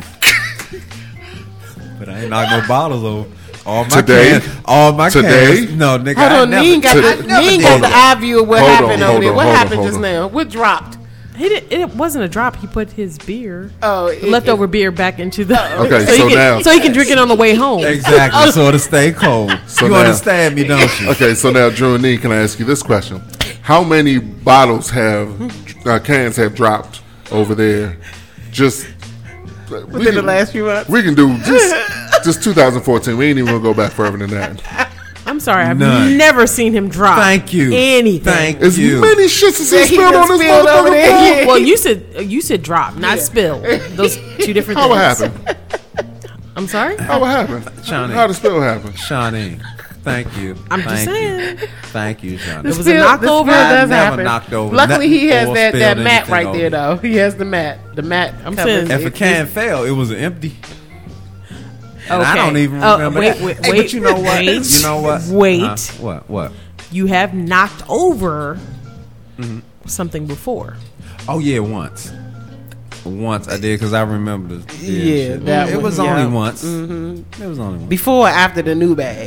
But I ain't knocked no bottles over. All my Today? cans, all my Today? cans. No, nigga. Hold I on, never, Neen got I the, never Neen did got the that. eye view of what Hold on, happened hold over there. on, What hold on, happened hold just on. now? What dropped? He did, it wasn't a drop. He put his beer, Oh, the leftover beer, back into the. Okay, so, he so can, now- so he can drink it on the way home. Exactly, so to stay cold. So you now- understand me, don't you? Okay, so now, Drew and Nee, can I ask you this question? How many bottles have, uh, cans have dropped over there just... Within the last few months? We can do just, just two thousand fourteen. We ain't even going to go back further than that. I'm sorry, I've None. never seen him drop. Thank you. Anything. Thank As you. many shits as Yeah, he he spilled on done this spilled over motherfucker there, floor. yeah. Well, you said you said drop, not spill. Those two different How it things. happened? I'm sorry. How it happened? Shawnee. How the spill happen? Shawnee, thank you. I'm just Thank saying. You. Thank you, Shawnee. It was a Spill- the knockover. spill does I never happen. knocked over Luckily, he has nothing or that, that spilled mat anything right over there, there. though. He has the mat. The mat. I'm covers saying- If a it. can fell, it was empty. And Okay. I don't even Oh, remember wait, that. wait, Hey, wait, but you know what? wait, you know what? wait. Huh? What? What? You have knocked over Mhm. something before. Oh yeah, once. Once I did because I remember the Yeah, shit. that it one, was yeah. only once. Mhm. It was only once. Before or after the new bag?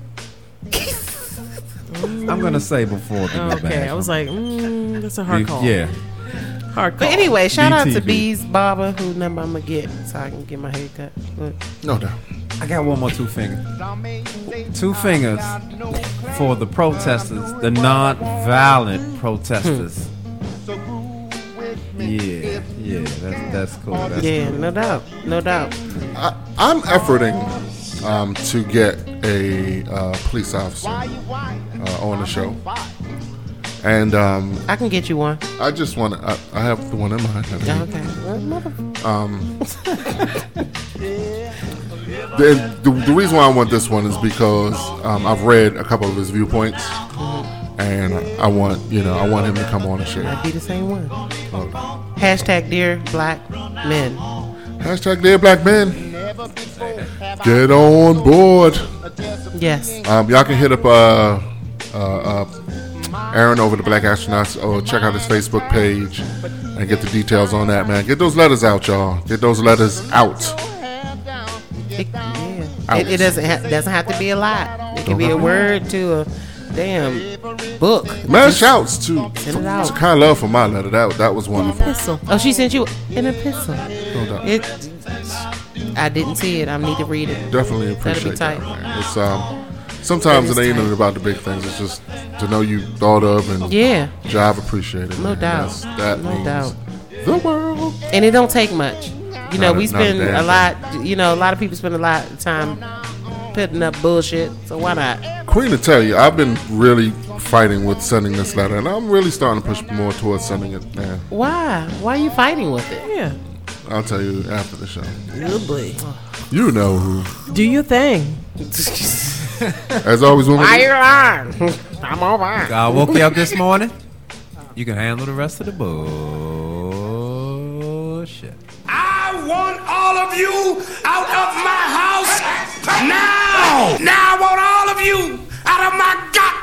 I'm gonna say before the new Okay, bag. I was like, mm, that's a hard Be- call. Yeah. Hard call. But anyway, shout out to B T V. Bee's Barber, who number I'm gonna get so I can get my hair cut. Look. No doubt. I got one more two fingers. Two fingers for the protesters, the non-violent protesters. Yeah, yeah, that's that's cool. That's Yeah, cool. no doubt, no doubt. I, I'm efforting um, to get a uh, police officer uh, on the show. And um, I can get you one. I just want to, I, I have the one in mind. I Yeah, think. okay. Well, mother- Um, the, the, the reason why I want this one is because um, I've read a couple of his viewpoints, and I want you know I want him to come on and share. I'd be the same one. Oh. Hashtag Dear Black Men. Hashtag Dear Black Men. Get on board. Yes. Um, y'all can hit up uh, uh, uh, Aaron over the Black Astronauts or check out his Facebook page and get the details on that, man. Get those letters out, y'all. Get those letters out. It, yeah. Out. It, it doesn't ha- doesn't have to be a lot. It can Don't be have a to. word to a damn book. Man, Just shouts to, send it out. to kind love for my letter. That that was wonderful. Epistle. Oh, she sent you an epistle. No doubt. It. I didn't see it. I need to read it. Definitely That'll be appreciate tight. that, man. It's um sometimes That it is ain't tight. even about the big things. It's just to know you thought of and Yeah. job appreciated. No man. doubt. That's, that No means doubt. the world. And it don't take much. You know, Not a- we not a spend damn a lot. You know, a lot of people spend a lot of time putting up bullshit. So why not? Queen, to tell you, I've been really fighting with sending this letter, and I'm really starting to push more towards sending it now. Why? Why are you fighting with it? Yeah. I'll tell you after the show. Good boy. You know who. Do your thing. As always, when we Fire on. I'm all right. God woke you up this morning. You can handle the rest of the bullshit. I want all of you out of my house now. Now I want all of you out of my goddamn